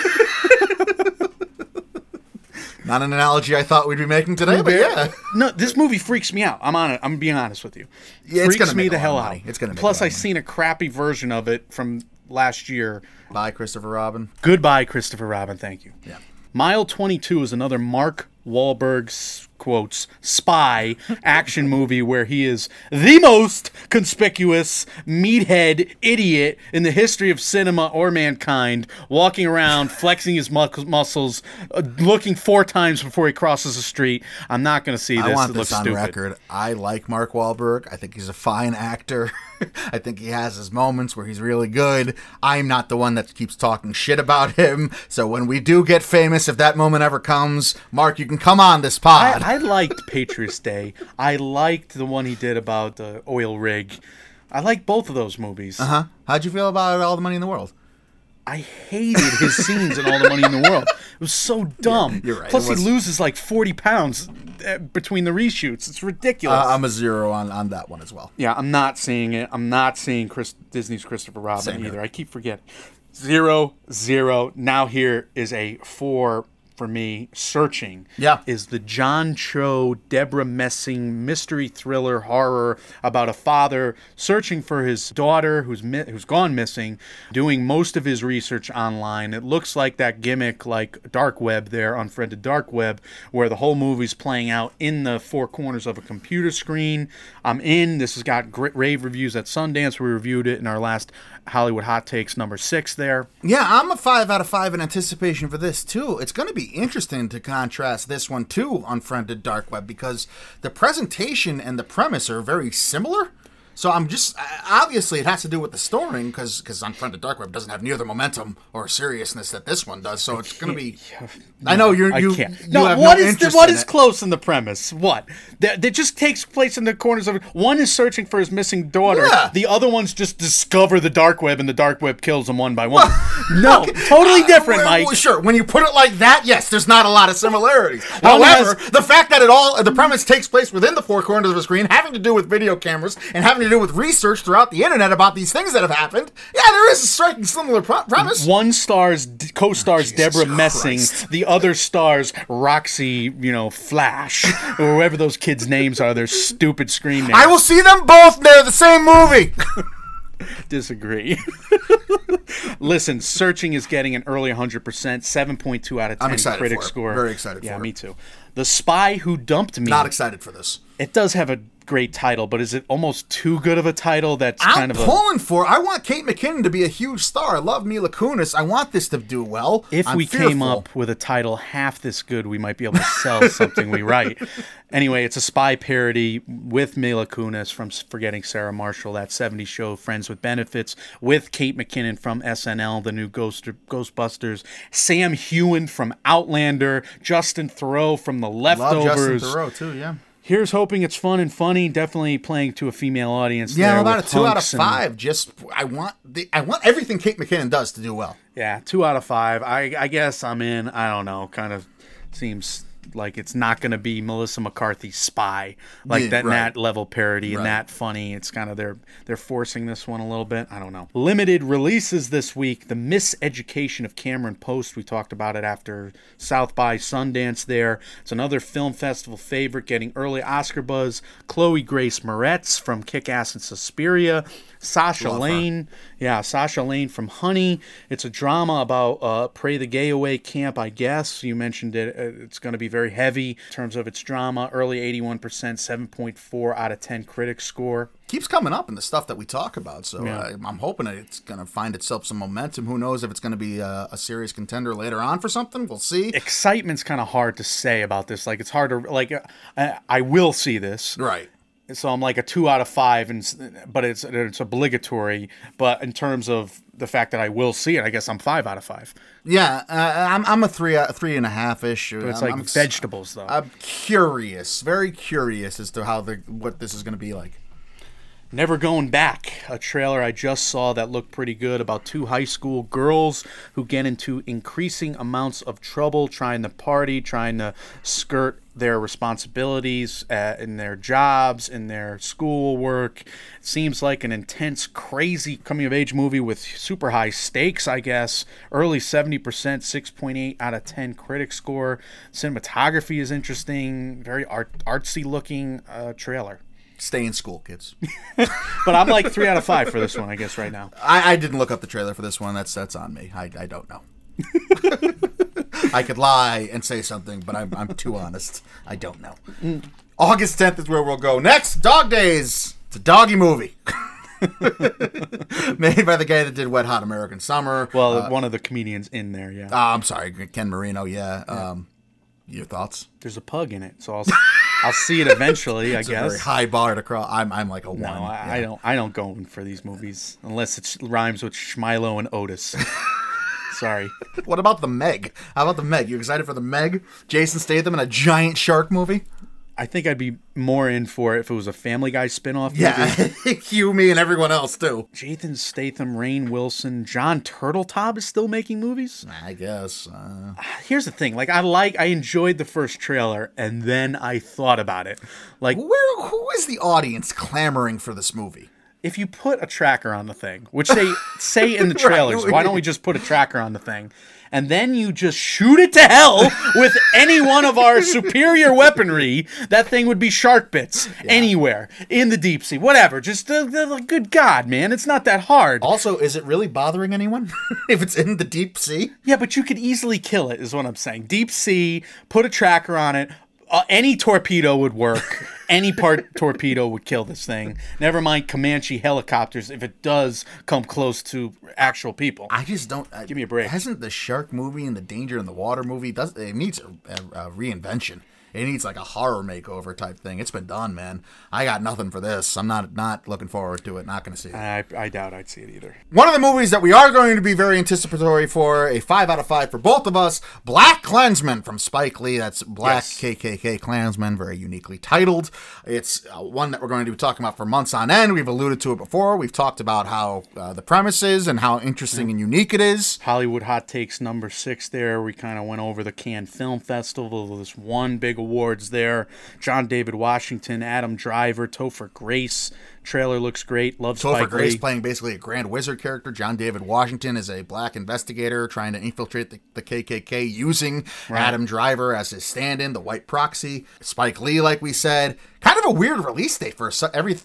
Not an analogy I thought we'd be making today, but yeah. No, this movie freaks me out. I'm being honest with you. Yeah, freaks it's gonna me make the a hell lot of out. money. It's gonna make Plus, a lot I of money. seen a crappy version of it from last year. Bye, Christopher Robin. Goodbye, Christopher Robin. Thank you. Yeah. Mile 22 is another Mark Wahlberg quotes, spy action movie where he is the most conspicuous meathead idiot in the history of cinema or mankind, walking around, flexing his muscles, looking 4 times before he crosses the street. I'm not going to see this. I want it this looks on stupid. record. I like Mark Wahlberg. I think he's a fine actor. I think he has his moments where he's really good. I'm not the one that keeps talking shit about him. So when we do get famous, if that moment ever comes, Mark, you can come on this pod. I liked Patriots Day. I liked the one he did about the oil rig. I like both of those movies. Uh-huh. How'd you feel about All the Money in the World? I hated his scenes in All the Money in the World. It was so dumb. Yeah, you're right. Plus, he loses like 40 pounds between the reshoots. It's ridiculous. I'm a 0 on that one as well. Yeah, I'm not seeing it. I'm not seeing Disney's Christopher Robin Same either. here. I keep forgetting. 0, 0. Now here is a 4 for me. Searching. Yeah. Is the John Cho, Deborah Messing mystery thriller horror about a father searching for his daughter who's gone missing, doing most of his research online. It looks like that gimmick like Dark Web there, Unfriended Dark Web, where the whole movie's playing out in the 4 corners of a computer screen. I'm in. This has got great rave reviews at Sundance. We reviewed it in our last Hollywood Hot Takes number 6 there. Yeah, I'm a 5 out of 5 in anticipation for this, too. It's going to be interesting to contrast this one to Unfriended Dark Web because the presentation and the premise are very similar. So I'm just, obviously it has to do with the story because Unfriended Dark Web doesn't have near the momentum or seriousness that this one does. So it's going to be, I know you can't. No, have what no is interest what in is it. close in the premise? What? That just takes place in the corners of it. One is searching for his missing daughter. Yeah. The other ones just discover the dark web, and the dark web kills them one by one. No, totally different, Mike. Well, sure, when you put it like that, yes, there's not a lot of similarities. One However, has- the fact that the premise takes place within the 4 corners of a screen, having to do with video cameras and having to do with research throughout the internet about these things that have happened, yeah, there is a striking similar premise. One co-stars Deborah Jesus Messing. Christ. The other stars Roxy, Flash, or whoever those kids' names are. Their stupid screen names. I will see them both. They're the same movie. Disagree. Listen, Searching is getting an early 100%, 7.2 out of 10 I'm excited critic for it. score. Very excited Yeah, for it. me too. The Spy Who Dumped Me. Not excited for this. It does have a great title, but is it almost too good of a title that's I'm kind of pulling for. I want Kate McKinnon to be a huge star. I love Mila Kunis. I want this to do well. If I'm we fearful. came up with a title half this good, we might be able to sell something we write. Anyway, it's a spy parody with Mila Kunis from Forgetting Sarah Marshall, that 70s show, Friends with Benefits, with Kate McKinnon from SNL, the new Ghostbusters, Sam Heughan from Outlander, Justin Theroux from The Leftovers. Love Justin Theroux too. Yeah. Here's hoping it's fun and funny. Definitely playing to a female audience. Yeah, there about a with 2 out of hunks and- 5. Just I want everything Kate McKinnon does to do well. Yeah, 2 out of 5. I guess I'm in. I don't know. Kind of seems like it's not going to be Melissa McCarthy's Spy, like Yeah, that right. Nat level parody and that funny. It's kind of they're forcing this one a little bit. I don't know. Limited releases this week. The Miseducation of Cameron Post. We talked about it after South by Sundance. There, it's another film festival favorite, getting early Oscar buzz. Chloe Grace Moretz from Kick-Ass and Suspiria. Sasha Love her. Lane. Yeah, Sasha Lane from Honey. It's a drama about Pray the Gay Away camp, I guess. You mentioned it. It's going to be very heavy in terms of its drama. Early 81%, 7.4 out of 10 critic score. Keeps coming up in the stuff that we talk about, so Yeah. I'm hoping that it's going to find itself some momentum. Who knows if it's going to be a serious contender later on for something? We'll see. Excitement's kind of hard to say about this. Like, it's hard to, like, I will see this. Right. So I'm like a 2 out of 5, but it's obligatory. But in terms of the fact that I will see it, I guess I'm 5 out of 5. Yeah, I'm a 3.5 ish. But it's like vegetables, though. I'm curious, very curious as to what this is going to be like. Never Going Back, a trailer I just saw that looked pretty good about 2 high school girls who get into increasing amounts of trouble trying to party, trying to skirt their responsibilities in their jobs, in their schoolwork. It seems like an intense, crazy coming-of-age movie with super high stakes, I guess. Early 70%, 6.8 out of 10 critic score. Cinematography is interesting, very artsy-looking trailer. Stay in school, kids. But I'm like 3 out of 5 for this one, I guess, right now. I didn't look up the trailer for this one. That's on me. I don't know. I could lie and say something, but I'm too honest. I don't know. August 10th is where we'll go. Next, Dog Days. It's a doggy movie. Made by the guy that did Wet Hot American Summer. Well, one of the comedians in there, yeah. I'm sorry, Ken Marino, yeah. Your thoughts? There's a pug in it, so I'll see it eventually, I guess. A very high bar to cross. I'm like a 1. No, I don't go in for these movies unless it rhymes with Schmilo and Otis. Sorry. What about The Meg? How about The Meg? You excited for The Meg? Jason Statham in a giant shark movie? I think I'd be more in for it if it was a Family Guy spinoff movie. Yeah, you, me, and everyone else, too. Jason Statham, Rainn Wilson, John Turteltaub is still making movies? I guess. Here's the thing. I enjoyed the first trailer, and then I thought about it. Who is the audience clamoring for this movie? If you put a tracker on the thing, which they say in the trailers, why don't we just put a tracker on the thing? And then you just shoot it to hell with any one of our superior weaponry, that thing would be shark bits anywhere in the deep sea, whatever. Just good God, man, it's not that hard. Also, is it really bothering anyone if it's in the deep sea? Yeah, but you could easily kill it, is what I'm saying. Deep sea, put a tracker on it. Any torpedo would work. Any part torpedo would kill this thing. Never mind Comanche helicopters if it does come close to actual people. I just don't... Give me a break. Hasn't the shark movie and the Danger in the Water movie... It needs a reinvention. It needs like a horror makeover type thing. It's been done, man. I got nothing for this. I'm not looking forward to it. Not going to see it. I doubt I'd see it either. One of the movies that we are going to be very anticipatory for, a 5 out of 5 for both of us, Black Klansman from Spike Lee. That's Black KKK Klansman, very uniquely titled. It's one that we're going to be talking about for months on end. We've alluded to it before. We've talked about how the premise is and how interesting and unique it is. Hollywood Hot Takes number 6 there. We kind of went over the Cannes Film Festival. This one big awards there. John David Washington, Adam Driver, Topher Grace. Trailer looks great. Love Spike Lee. Topher Grace playing basically a Grand Wizard character. John David Washington is a black investigator trying to infiltrate the KKK using Adam Driver as his stand-in, the white proxy. Spike Lee, like we said, kind of a weird release date for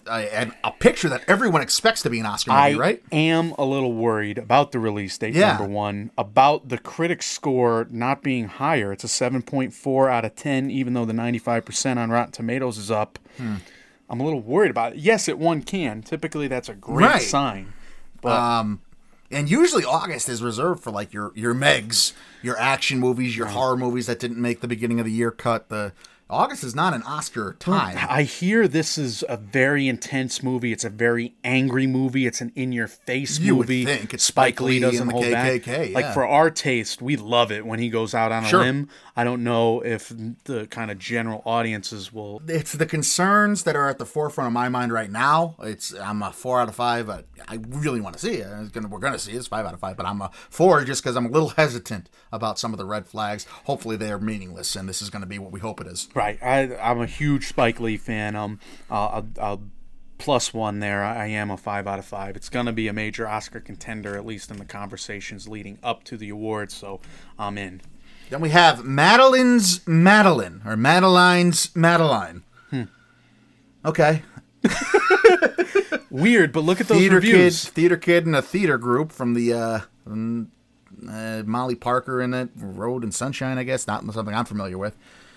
a picture that everyone expects to be an Oscar movie, right? I am a little worried about the release date, number one, about the critics' score not being higher. It's a 7.4 out of 10, even though the 95% on Rotten Tomatoes is up. I'm a little worried about it. Yes, it won Cannes. Typically, that's a great sign. But and usually August is reserved for like your Megs, your action movies, your horror movies that didn't make the beginning of the year cut. August is not an Oscar time. I hear this is a very intense movie. It's a very angry movie. It's an in-your-face movie. You would think. It's Spike Lee doesn't and the hold KKK, back. yeah. Like, for our taste, we love it when he goes out on a limb. I don't know if the kind of general audiences will... It's the concerns that are at the forefront of my mind right now. I'm a 4 out of 5, but I really want to see it. We're going to see it. It's 5 out of 5, but I'm a 4 just because I'm a little hesitant about some of the red flags. Hopefully they're meaningless, and this is going to be what we hope it is. Right. I'm a huge Spike Lee fan. I'll plus 1 there. I am a 5 out of 5. It's going to be a major Oscar contender, at least in the conversations leading up to the awards, so I'm in. Then we have Madeline's Madeline, or Madeline's Madeline. Okay. Weird, but look at those reviews. Theater kid in a theater group from the Molly Parker in it, Road and Sunshine, I guess. Not something I'm familiar with.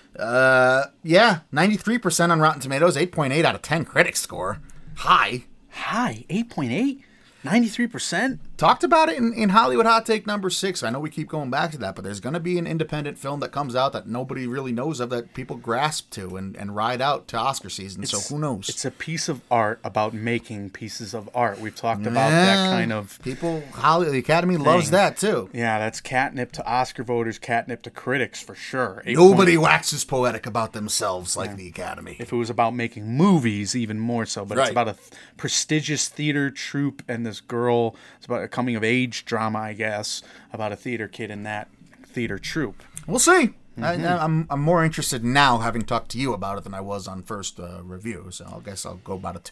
93% on Rotten Tomatoes, 8.8 out of 10 critic score. High, 8.8? 93%? Talked about it in Hollywood Hot Take number 6. I know we keep going back to that, but there's going to be an independent film that comes out that nobody really knows of that people grasp to and ride out to Oscar season, so who knows? It's a piece of art about making pieces of art. We've talked about that kind of... The Academy loves that, too. Yeah, that's catnip to Oscar voters, catnip to critics, for sure. Nobody waxes poetic about themselves like the Academy. If it was about making movies, even more so, but it's about a prestigious theater troupe and this girl. It's about a coming-of-age drama, I guess, about a theater kid in that theater troupe. We'll see. I'm more interested now, having talked to you about it, than I was on first review, so I guess I'll go about a 2.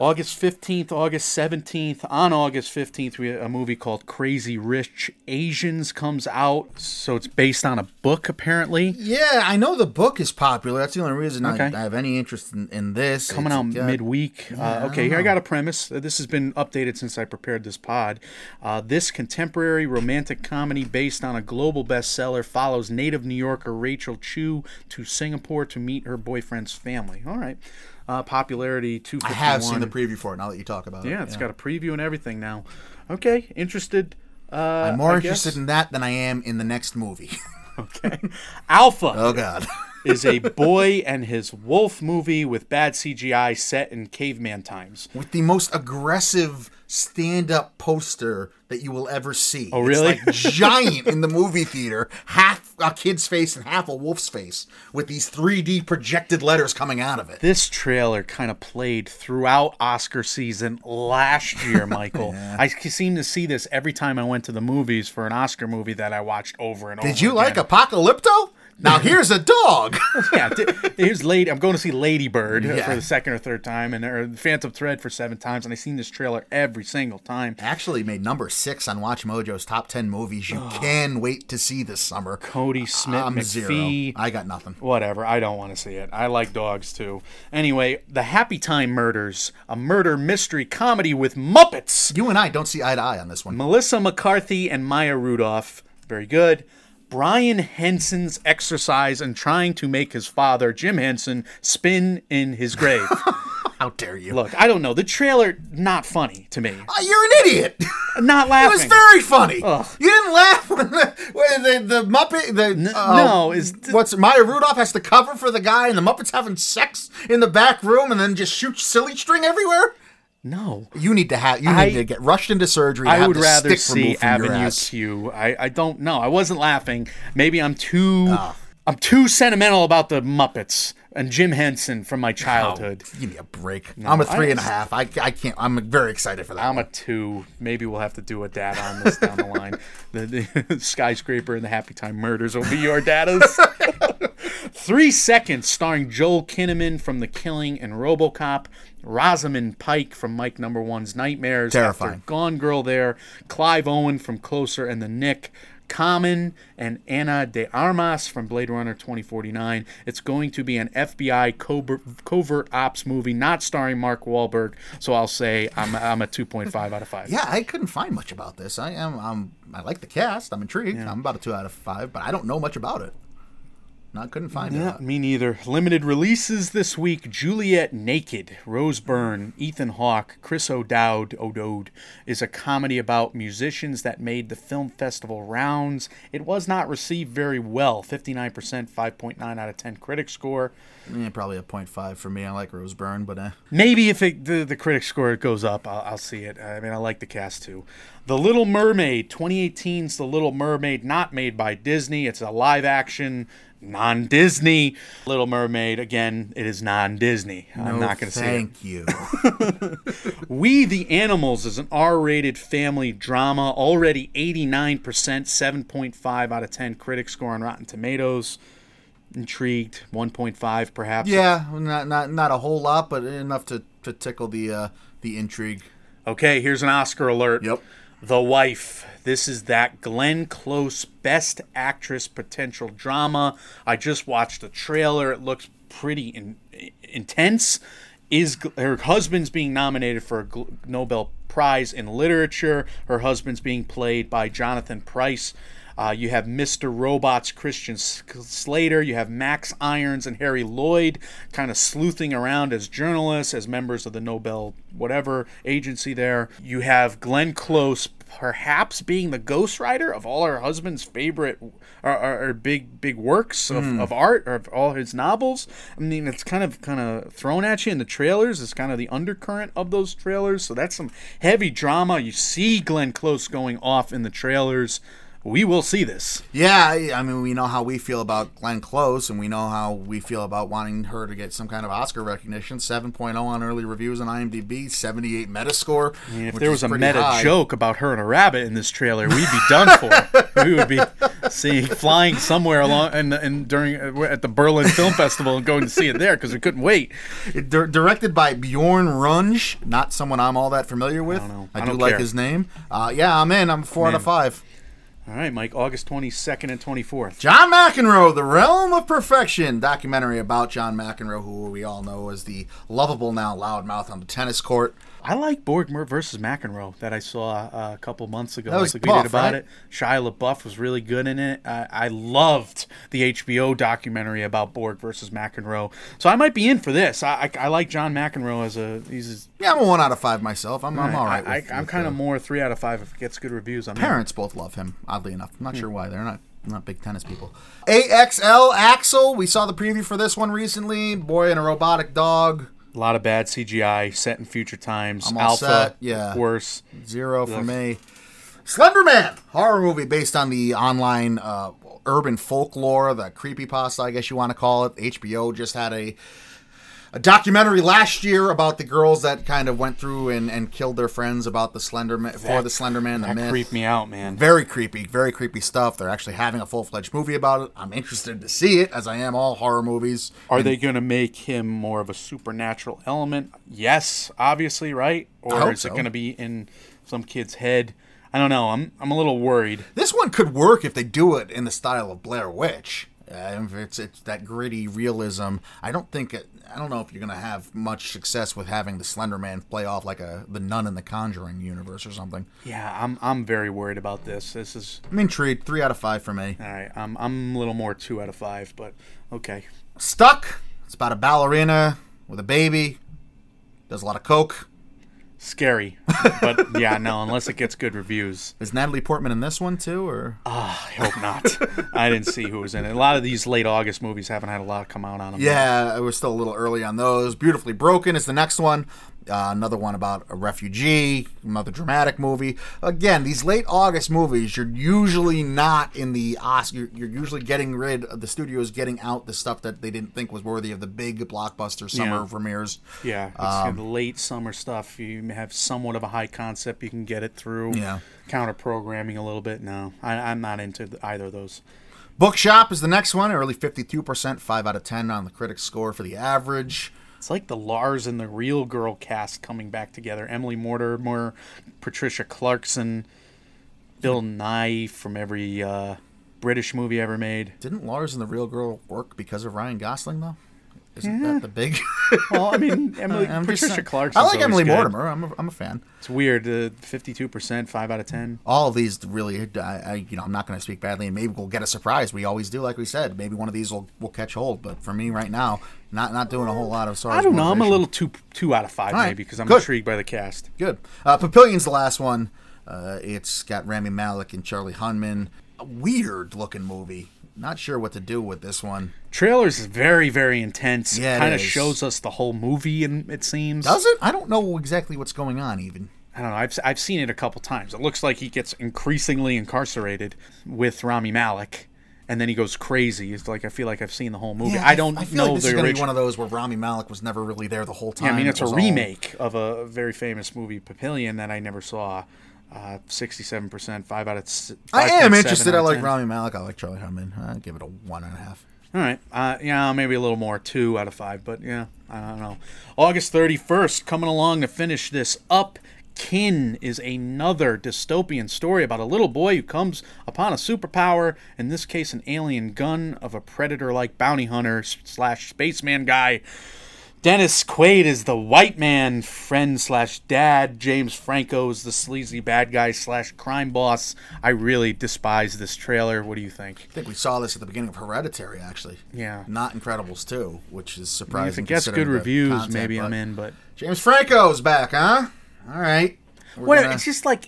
August 15th, August 17th. On August 15th, we have a movie called Crazy Rich Asians comes out. So it's based on a book, apparently. Yeah, I know the book is popular. That's the only reason Okay. I have any interest in this. Coming out midweek. Okay, here I know. got a premise. This has been updated since I prepared this pod. This contemporary romantic comedy based on a global bestseller follows native New Yorker Rachel Chu to Singapore to meet her boyfriend's family. All right. Popularity 251. I have seen the preview for it. Now that you talk about it, Yeah, it's got a preview and everything now. Okay, interested. I'm more interested in that than I am in the next movie. Okay. Alpha. Oh God. Is a boy and his wolf movie with bad CGI set in caveman times. With the most aggressive stand-up poster that you will ever see. Oh, really? It's like giant in the movie theater, half a kid's face and half a wolf's face, with these 3D projected letters coming out of it. This trailer kind of played throughout Oscar season last year, Michael. I seem to see this every time I went to the movies for an Oscar movie that I watched over and over Did you again. like Apocalypto? Now here's a dog. Yeah, here's Lady. I'm going to see Lady Bird Yeah. for the second or third time, and Phantom Thread for 7 times, and I've seen this trailer every single time. Actually made number 6 on Watch Mojo's top 10 movies you can wait to see this summer. Cody Smith I'm McPhee. 0. I got nothing. Whatever, I don't want to see it. I like dogs too. Anyway, The Happy Time Murders, a murder mystery comedy with Muppets. You and I don't see eye to eye on this one. Melissa McCarthy and Maya Rudolph, very good. Brian Henson's exercise in trying to make his father, Jim Henson, spin in his grave. How dare you? Look, I don't know. The trailer, not funny to me. You're an idiot. Not It laughing. was very funny. Ugh. You didn't laugh when the Muppet. No, what's Maya Rudolph has to cover for the guy, and the Muppets having sex in the back room, and then just shoot silly string everywhere. No. You need to get rushed into surgery. To I have would the rather stick see removed from your Avenue ass. Q. I don't know. I wasn't laughing. Maybe I'm too sentimental about the Muppets and Jim Henson from my childhood. Oh, give me a break. I'm a 3.5. I can't. I'm very excited for that. I'm a 2. Maybe we'll have to do a data on this down the line. The Skyscraper and the Happy Time Murders will be your datas. 3 Seconds, starring Joel Kinnaman from The Killing and RoboCop, Rosamund Pike from Mike No. 1's Nightmares, Terrifying. after Gone Girl there, Clive Owen from Closer and The Nick, Common, and Ana de Armas from Blade Runner 2049. It's going to be an FBI covert ops movie, not starring Mark Wahlberg, so I'll say I'm a 2.5 out of 5. Yeah, I couldn't find much about this. I like the cast. I'm intrigued. I'm about a 2 out of 5, but I don't know much about it. Couldn't find Yeah, it. me neither. Limited releases this week: Juliet Naked, Rose Byrne, Ethan Hawke, Chris O'Dowd is a comedy about musicians that made the film festival rounds. It was not received very well. 59%, 5.9 out of 10 critic score. Yeah, probably a 0.5 for me. I like Rose Byrne, but Maybe if the critic score goes up, I'll see it. I mean, I like the cast too. The Little Mermaid, 2018's The Little Mermaid, not made by Disney. It's a live action, non-Disney Little Mermaid. Again, it is non-Disney. I'm not going to say it. Thank you. We the Animals is an R-rated family drama, already 89%, 7.5 out of 10 critic score on Rotten Tomatoes. Intrigued, 1.5 perhaps. Yeah, not a whole lot, but enough to tickle the intrigue. Okay, here's an Oscar alert. Yep. The Wife. This is that Glenn Close Best Actress potential drama. I just watched the trailer. It looks pretty intense. Her husband's being nominated for a Nobel Prize in Literature. Her husband's being played by Jonathan Pryce. You have Mr. Robot's Christian Slater. You have Max Irons and Harry Lloyd kind of sleuthing around as journalists, as members of the Nobel whatever agency there. You have Glenn Close perhaps being the ghostwriter of all her husband's favorite or big works of art, or of all his novels. I mean, it's kind of thrown at you in the trailers. It's kind of the undercurrent of those trailers. So that's some heavy drama. You see Glenn Close going off in the trailers. we will see this. Yeah, I mean, we know how we feel about Glenn Close, and we know how we feel about wanting her to get some kind of Oscar recognition. 7.0 on early reviews on IMDb, 78 Metascore. I mean, if there was a meta joke about her and a rabbit in this trailer, we'd be done for. We would be flying somewhere along and during at the Berlin Film Festival and going to see it there because we couldn't wait. Directed by Bjorn Runge, not someone I'm all that familiar with. I do like his name. Yeah, I'm in. I'm 4 out of 5. All right, Mike, August 22nd and 24th. John McEnroe, The Realm of Perfection, documentary about John McEnroe, who we all know as the lovable now loudmouth on the tennis court. I like Borg versus McEnroe that I saw a couple months ago. That was we Buff, did about right? it. Shia LaBeouf was really good in it. I loved the HBO documentary about Borg versus McEnroe. So I might be in for this. I like John McEnroe Yeah, I'm a 1 out of 5 myself. I'm all right. I'm kind of more 3 out of 5 if it gets good reviews. Parents both love him, oddly enough. I'm not sure why. They're not big tennis people. AXL Axel. We saw the preview for this one recently. Boy and a robotic dog. A lot of bad CGI set in future times. I'm all Alpha, set. Yeah. Worse. 0 for me. Slenderman, horror movie based on the online urban folklore, the creepypasta, I guess you want to call it. HBO just had a documentary last year about the girls that kind of went through and killed their friends about the Slenderman, the Slenderman, the myth. That creeped me out, man. Very creepy stuff. They're actually having a full-fledged movie about it. I'm interested to see it, as I am all horror movies. Are they going to make him more of a supernatural element? Yes, obviously, right? Or is it going to be in some kid's head? I don't know. I'm a little worried. This one could work if they do it in the style of Blair Witch. It's that gritty realism. I don't know if you're going to have much success with having the Slender Man play off like the nun in the Conjuring universe or something. Yeah, I'm very worried about this. I'm intrigued. 3 out of 5 for me. All right, I'm a little more 2 out of 5, but okay. Stuck. It's about a ballerina with a baby. Does a lot of coke. Scary, but yeah, no, unless it gets good reviews. Is Natalie Portman in this one too, or? I hope not. I didn't see who was in it. A lot of these late August movies haven't had a lot come out on them. Yeah, it was still a little early on those. Beautifully Broken is the next one. Another one about a refugee, another dramatic movie. Again, these late August movies, you're usually not in the Oscar. You're usually getting rid of the studios, getting out the stuff that they didn't think was worthy of the big blockbuster summer premieres. Yeah, it's the late summer stuff. You have somewhat of a high concept. You can get it through. Yeah. Counter programming a little bit. No, I'm not into either of those. Bookshop is the next one. Early 52%, 5 out of 10 on the critics' score for the average. It's like the Lars and the Real Girl cast coming back together. Emily Mortimer, Patricia Clarkson, Bill Nighy from every British movie ever made. Didn't Lars and the Real Girl work because of Ryan Gosling, though? Isn't that the big... Well, I mean, Patricia Clarkson. I like Emily Mortimer. I'm a fan. It's weird. 52%, 5 out of 10. All of these really, I'm not going to speak badly, and maybe we'll get a surprise. We always do, like we said. Maybe one of these will catch hold. But for me right now, not doing a whole lot of sorry. I don't know. I'm a little 2 out of 5 maybe because I'm intrigued by the cast. Good. Papillion's the last one. It's got Rami Malek and Charlie Hunnam. A weird looking movie. Not sure what to do with this one. Trailer's very, very intense. Yeah, kind of shows us the whole movie, and it seems. Does it? I don't know exactly what's going on, even. I don't know. I've seen it a couple times. It looks like he gets increasingly incarcerated with Rami Malek, and then he goes crazy. It's like I feel like I've seen the whole movie. Yeah, I don't I feel know like this the is going to original. be one of those where Rami Malek was never really there the whole time. Yeah, I mean, it's a remake of a very famous movie, Papillion, that I never saw. 67%, 5 out of 5. I am interested. I like Rami Malek. I like Charlie Hunnam. I'll give it a 1.5. All right. Yeah, maybe a little more, 2 out of 5. But yeah, I don't know. August 31st, coming along to finish this up. Kin is another dystopian story about a little boy who comes upon a superpower, in this case an alien gun of a predator-like bounty hunter / spaceman guy. Dennis Quaid is the white man friend / dad. James Franco is the sleazy bad guy / crime boss. I really despise this trailer. What do you think? I think we saw this at the beginning of Hereditary, actually. Yeah. Not Incredibles 2, which is surprising. I mean, if it gets good reviews, maybe I'm in, but... James Franco's back, huh? All right. It's just like,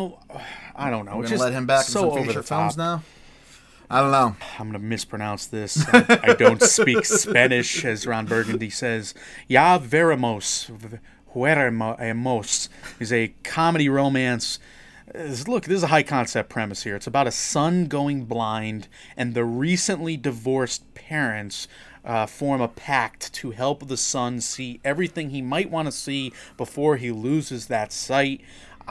I don't know. We're it's going to let him back so in some feature films top. now? I don't know. I'm going to mispronounce this. I don't speak Spanish, as Ron Burgundy says. Ya Veremos is a comedy romance Look, this is a high concept premise here. It's about a son going blind, and the recently divorced parents form a pact to help the son see everything he might want to see before he loses that sight.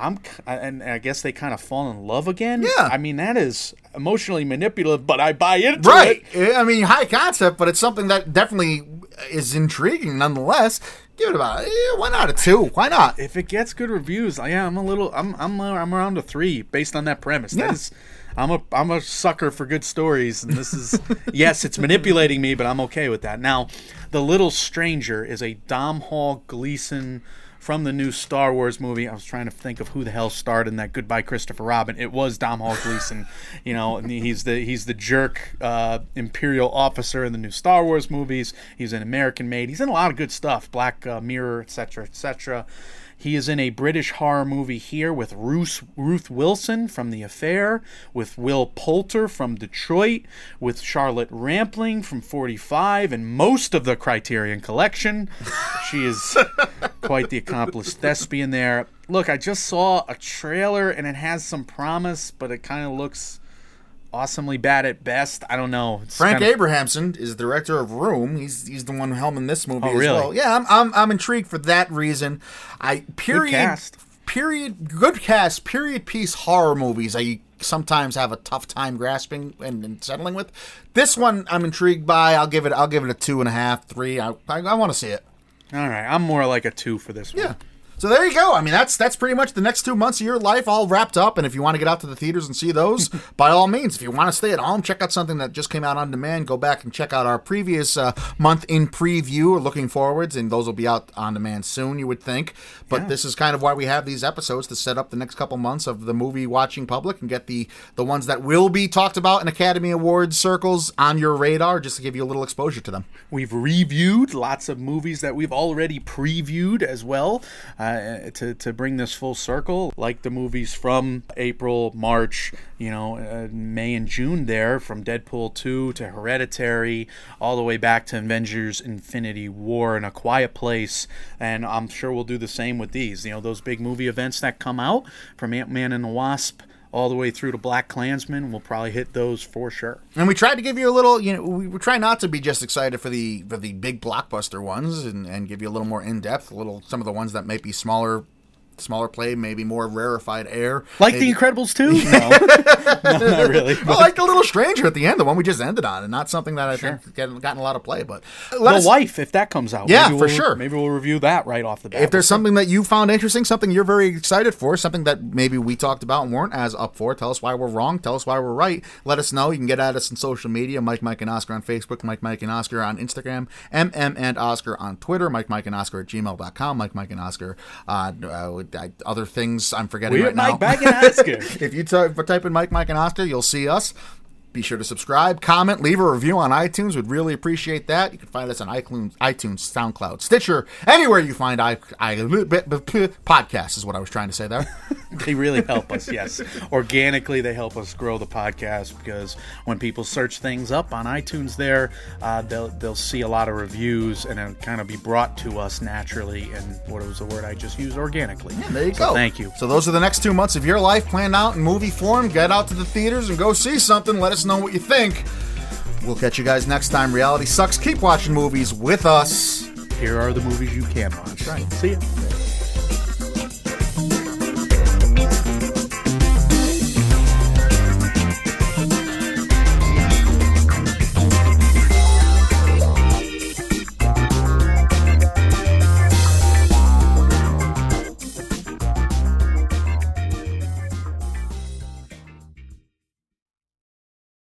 And I guess they kind of fall in love again. Yeah. I mean, that is emotionally manipulative, but I buy into it. Right. I mean, high concept, but it's something that definitely is intriguing nonetheless. Give it about why not a 2? Why not? If it gets good reviews, I'm around a 3 based on that premise. Yeah. That is, I'm a sucker for good stories, and this is yes, it's manipulating me, but I'm okay with that. Now, The Little Stranger is a Domhnall Gleeson from the new Star Wars movie. I was trying to think of who the hell starred in that Goodbye Christopher Robin. It was Domhnall Gleeson, and he's the jerk Imperial officer in the new Star Wars movies. He's an American Made. He's in a lot of good stuff, Black Mirror, etc., etc. He is in a British horror movie here with Ruth Wilson from The Affair, with Will Poulter from Detroit, with Charlotte Rampling from 45, and most of the Criterion Collection. She is quite the accomplished thespian there. Look, I just saw a trailer, and it has some promise, but it kind of looks awesomely bad at best. I don't know. It's Frank kinda... Abrahamson is the director of Room. He's the one helming this movie as really? well. Yeah, I'm intrigued for that reason. Good cast. Good cast. Period piece horror movies. I sometimes have a tough time grasping and settling with. This one I'm intrigued by. I'll give it a 2.5, 3. I want to see it. All right, I'm more like a 2 for this one. Yeah. So there you go. I mean, that's pretty much the next 2 months of your life all wrapped up. And if you want to get out to the theaters and see those, by all means. If you want to stay at home, check out something that just came out on demand. Go back and check out our previous month in preview or looking forwards, and those will be out on demand soon, you would think. But This is kind of why we have these episodes, to set up the next couple months of the movie watching public and get the ones that will be talked about in Academy Awards circles on your radar, just to give you a little exposure to them. We've reviewed lots of movies that we've already previewed as well. To bring this full circle, like the movies from April, March, May and June there, from Deadpool 2 to Hereditary, all the way back to Avengers Infinity War and A Quiet Place, and I'm sure we'll do the same with these. Those big movie events that come out, from Ant-Man and the Wasp all the way through to Black Klansman, we'll probably hit those for sure. And we tried to give you a little, we try not to be just excited for the big blockbuster ones and give you a little more in-depth, some of the ones that might be smaller play, maybe more rarefied air. Like maybe. The Incredibles 2? No, not really. I like The Little Stranger at the end, the one we just ended on, and not something that I think gotten a lot of play. But The Wife, if that comes out. Yeah, for sure. Maybe we'll review that right off the bat. If there's something that you found interesting, something you're very excited for, something that maybe we talked about and weren't as up for, tell us why we're wrong, tell us why we're right. Let us know. You can get at us on social media, Mike and Oscar on Facebook, Mike and Oscar on Instagram, and Oscar on Twitter, Mike and Oscar at gmail.com, Mike and Oscar other things I'm forgetting right now. Mike and Oscar. If you type in Mike and Oscar, you'll see us. Be sure to subscribe, comment, leave a review on iTunes. We'd really appreciate that. You can find us on iTunes, SoundCloud, Stitcher, anywhere you find podcasts is what I was trying to say there. They really help us, yes. Organically, they help us grow the podcast, because when people search things up on iTunes there, they'll see a lot of reviews, and it'll kind of be brought to us naturally. And what was the word I just used? Organically. Yeah, there you go. Thank you. So those are the next 2 months of your life planned out in movie form. Get out to the theaters and go see something. Let us know what you think. We'll catch you guys next time. Reality sucks. Keep watching movies with us. Here are the movies you can watch. That's right. See ya.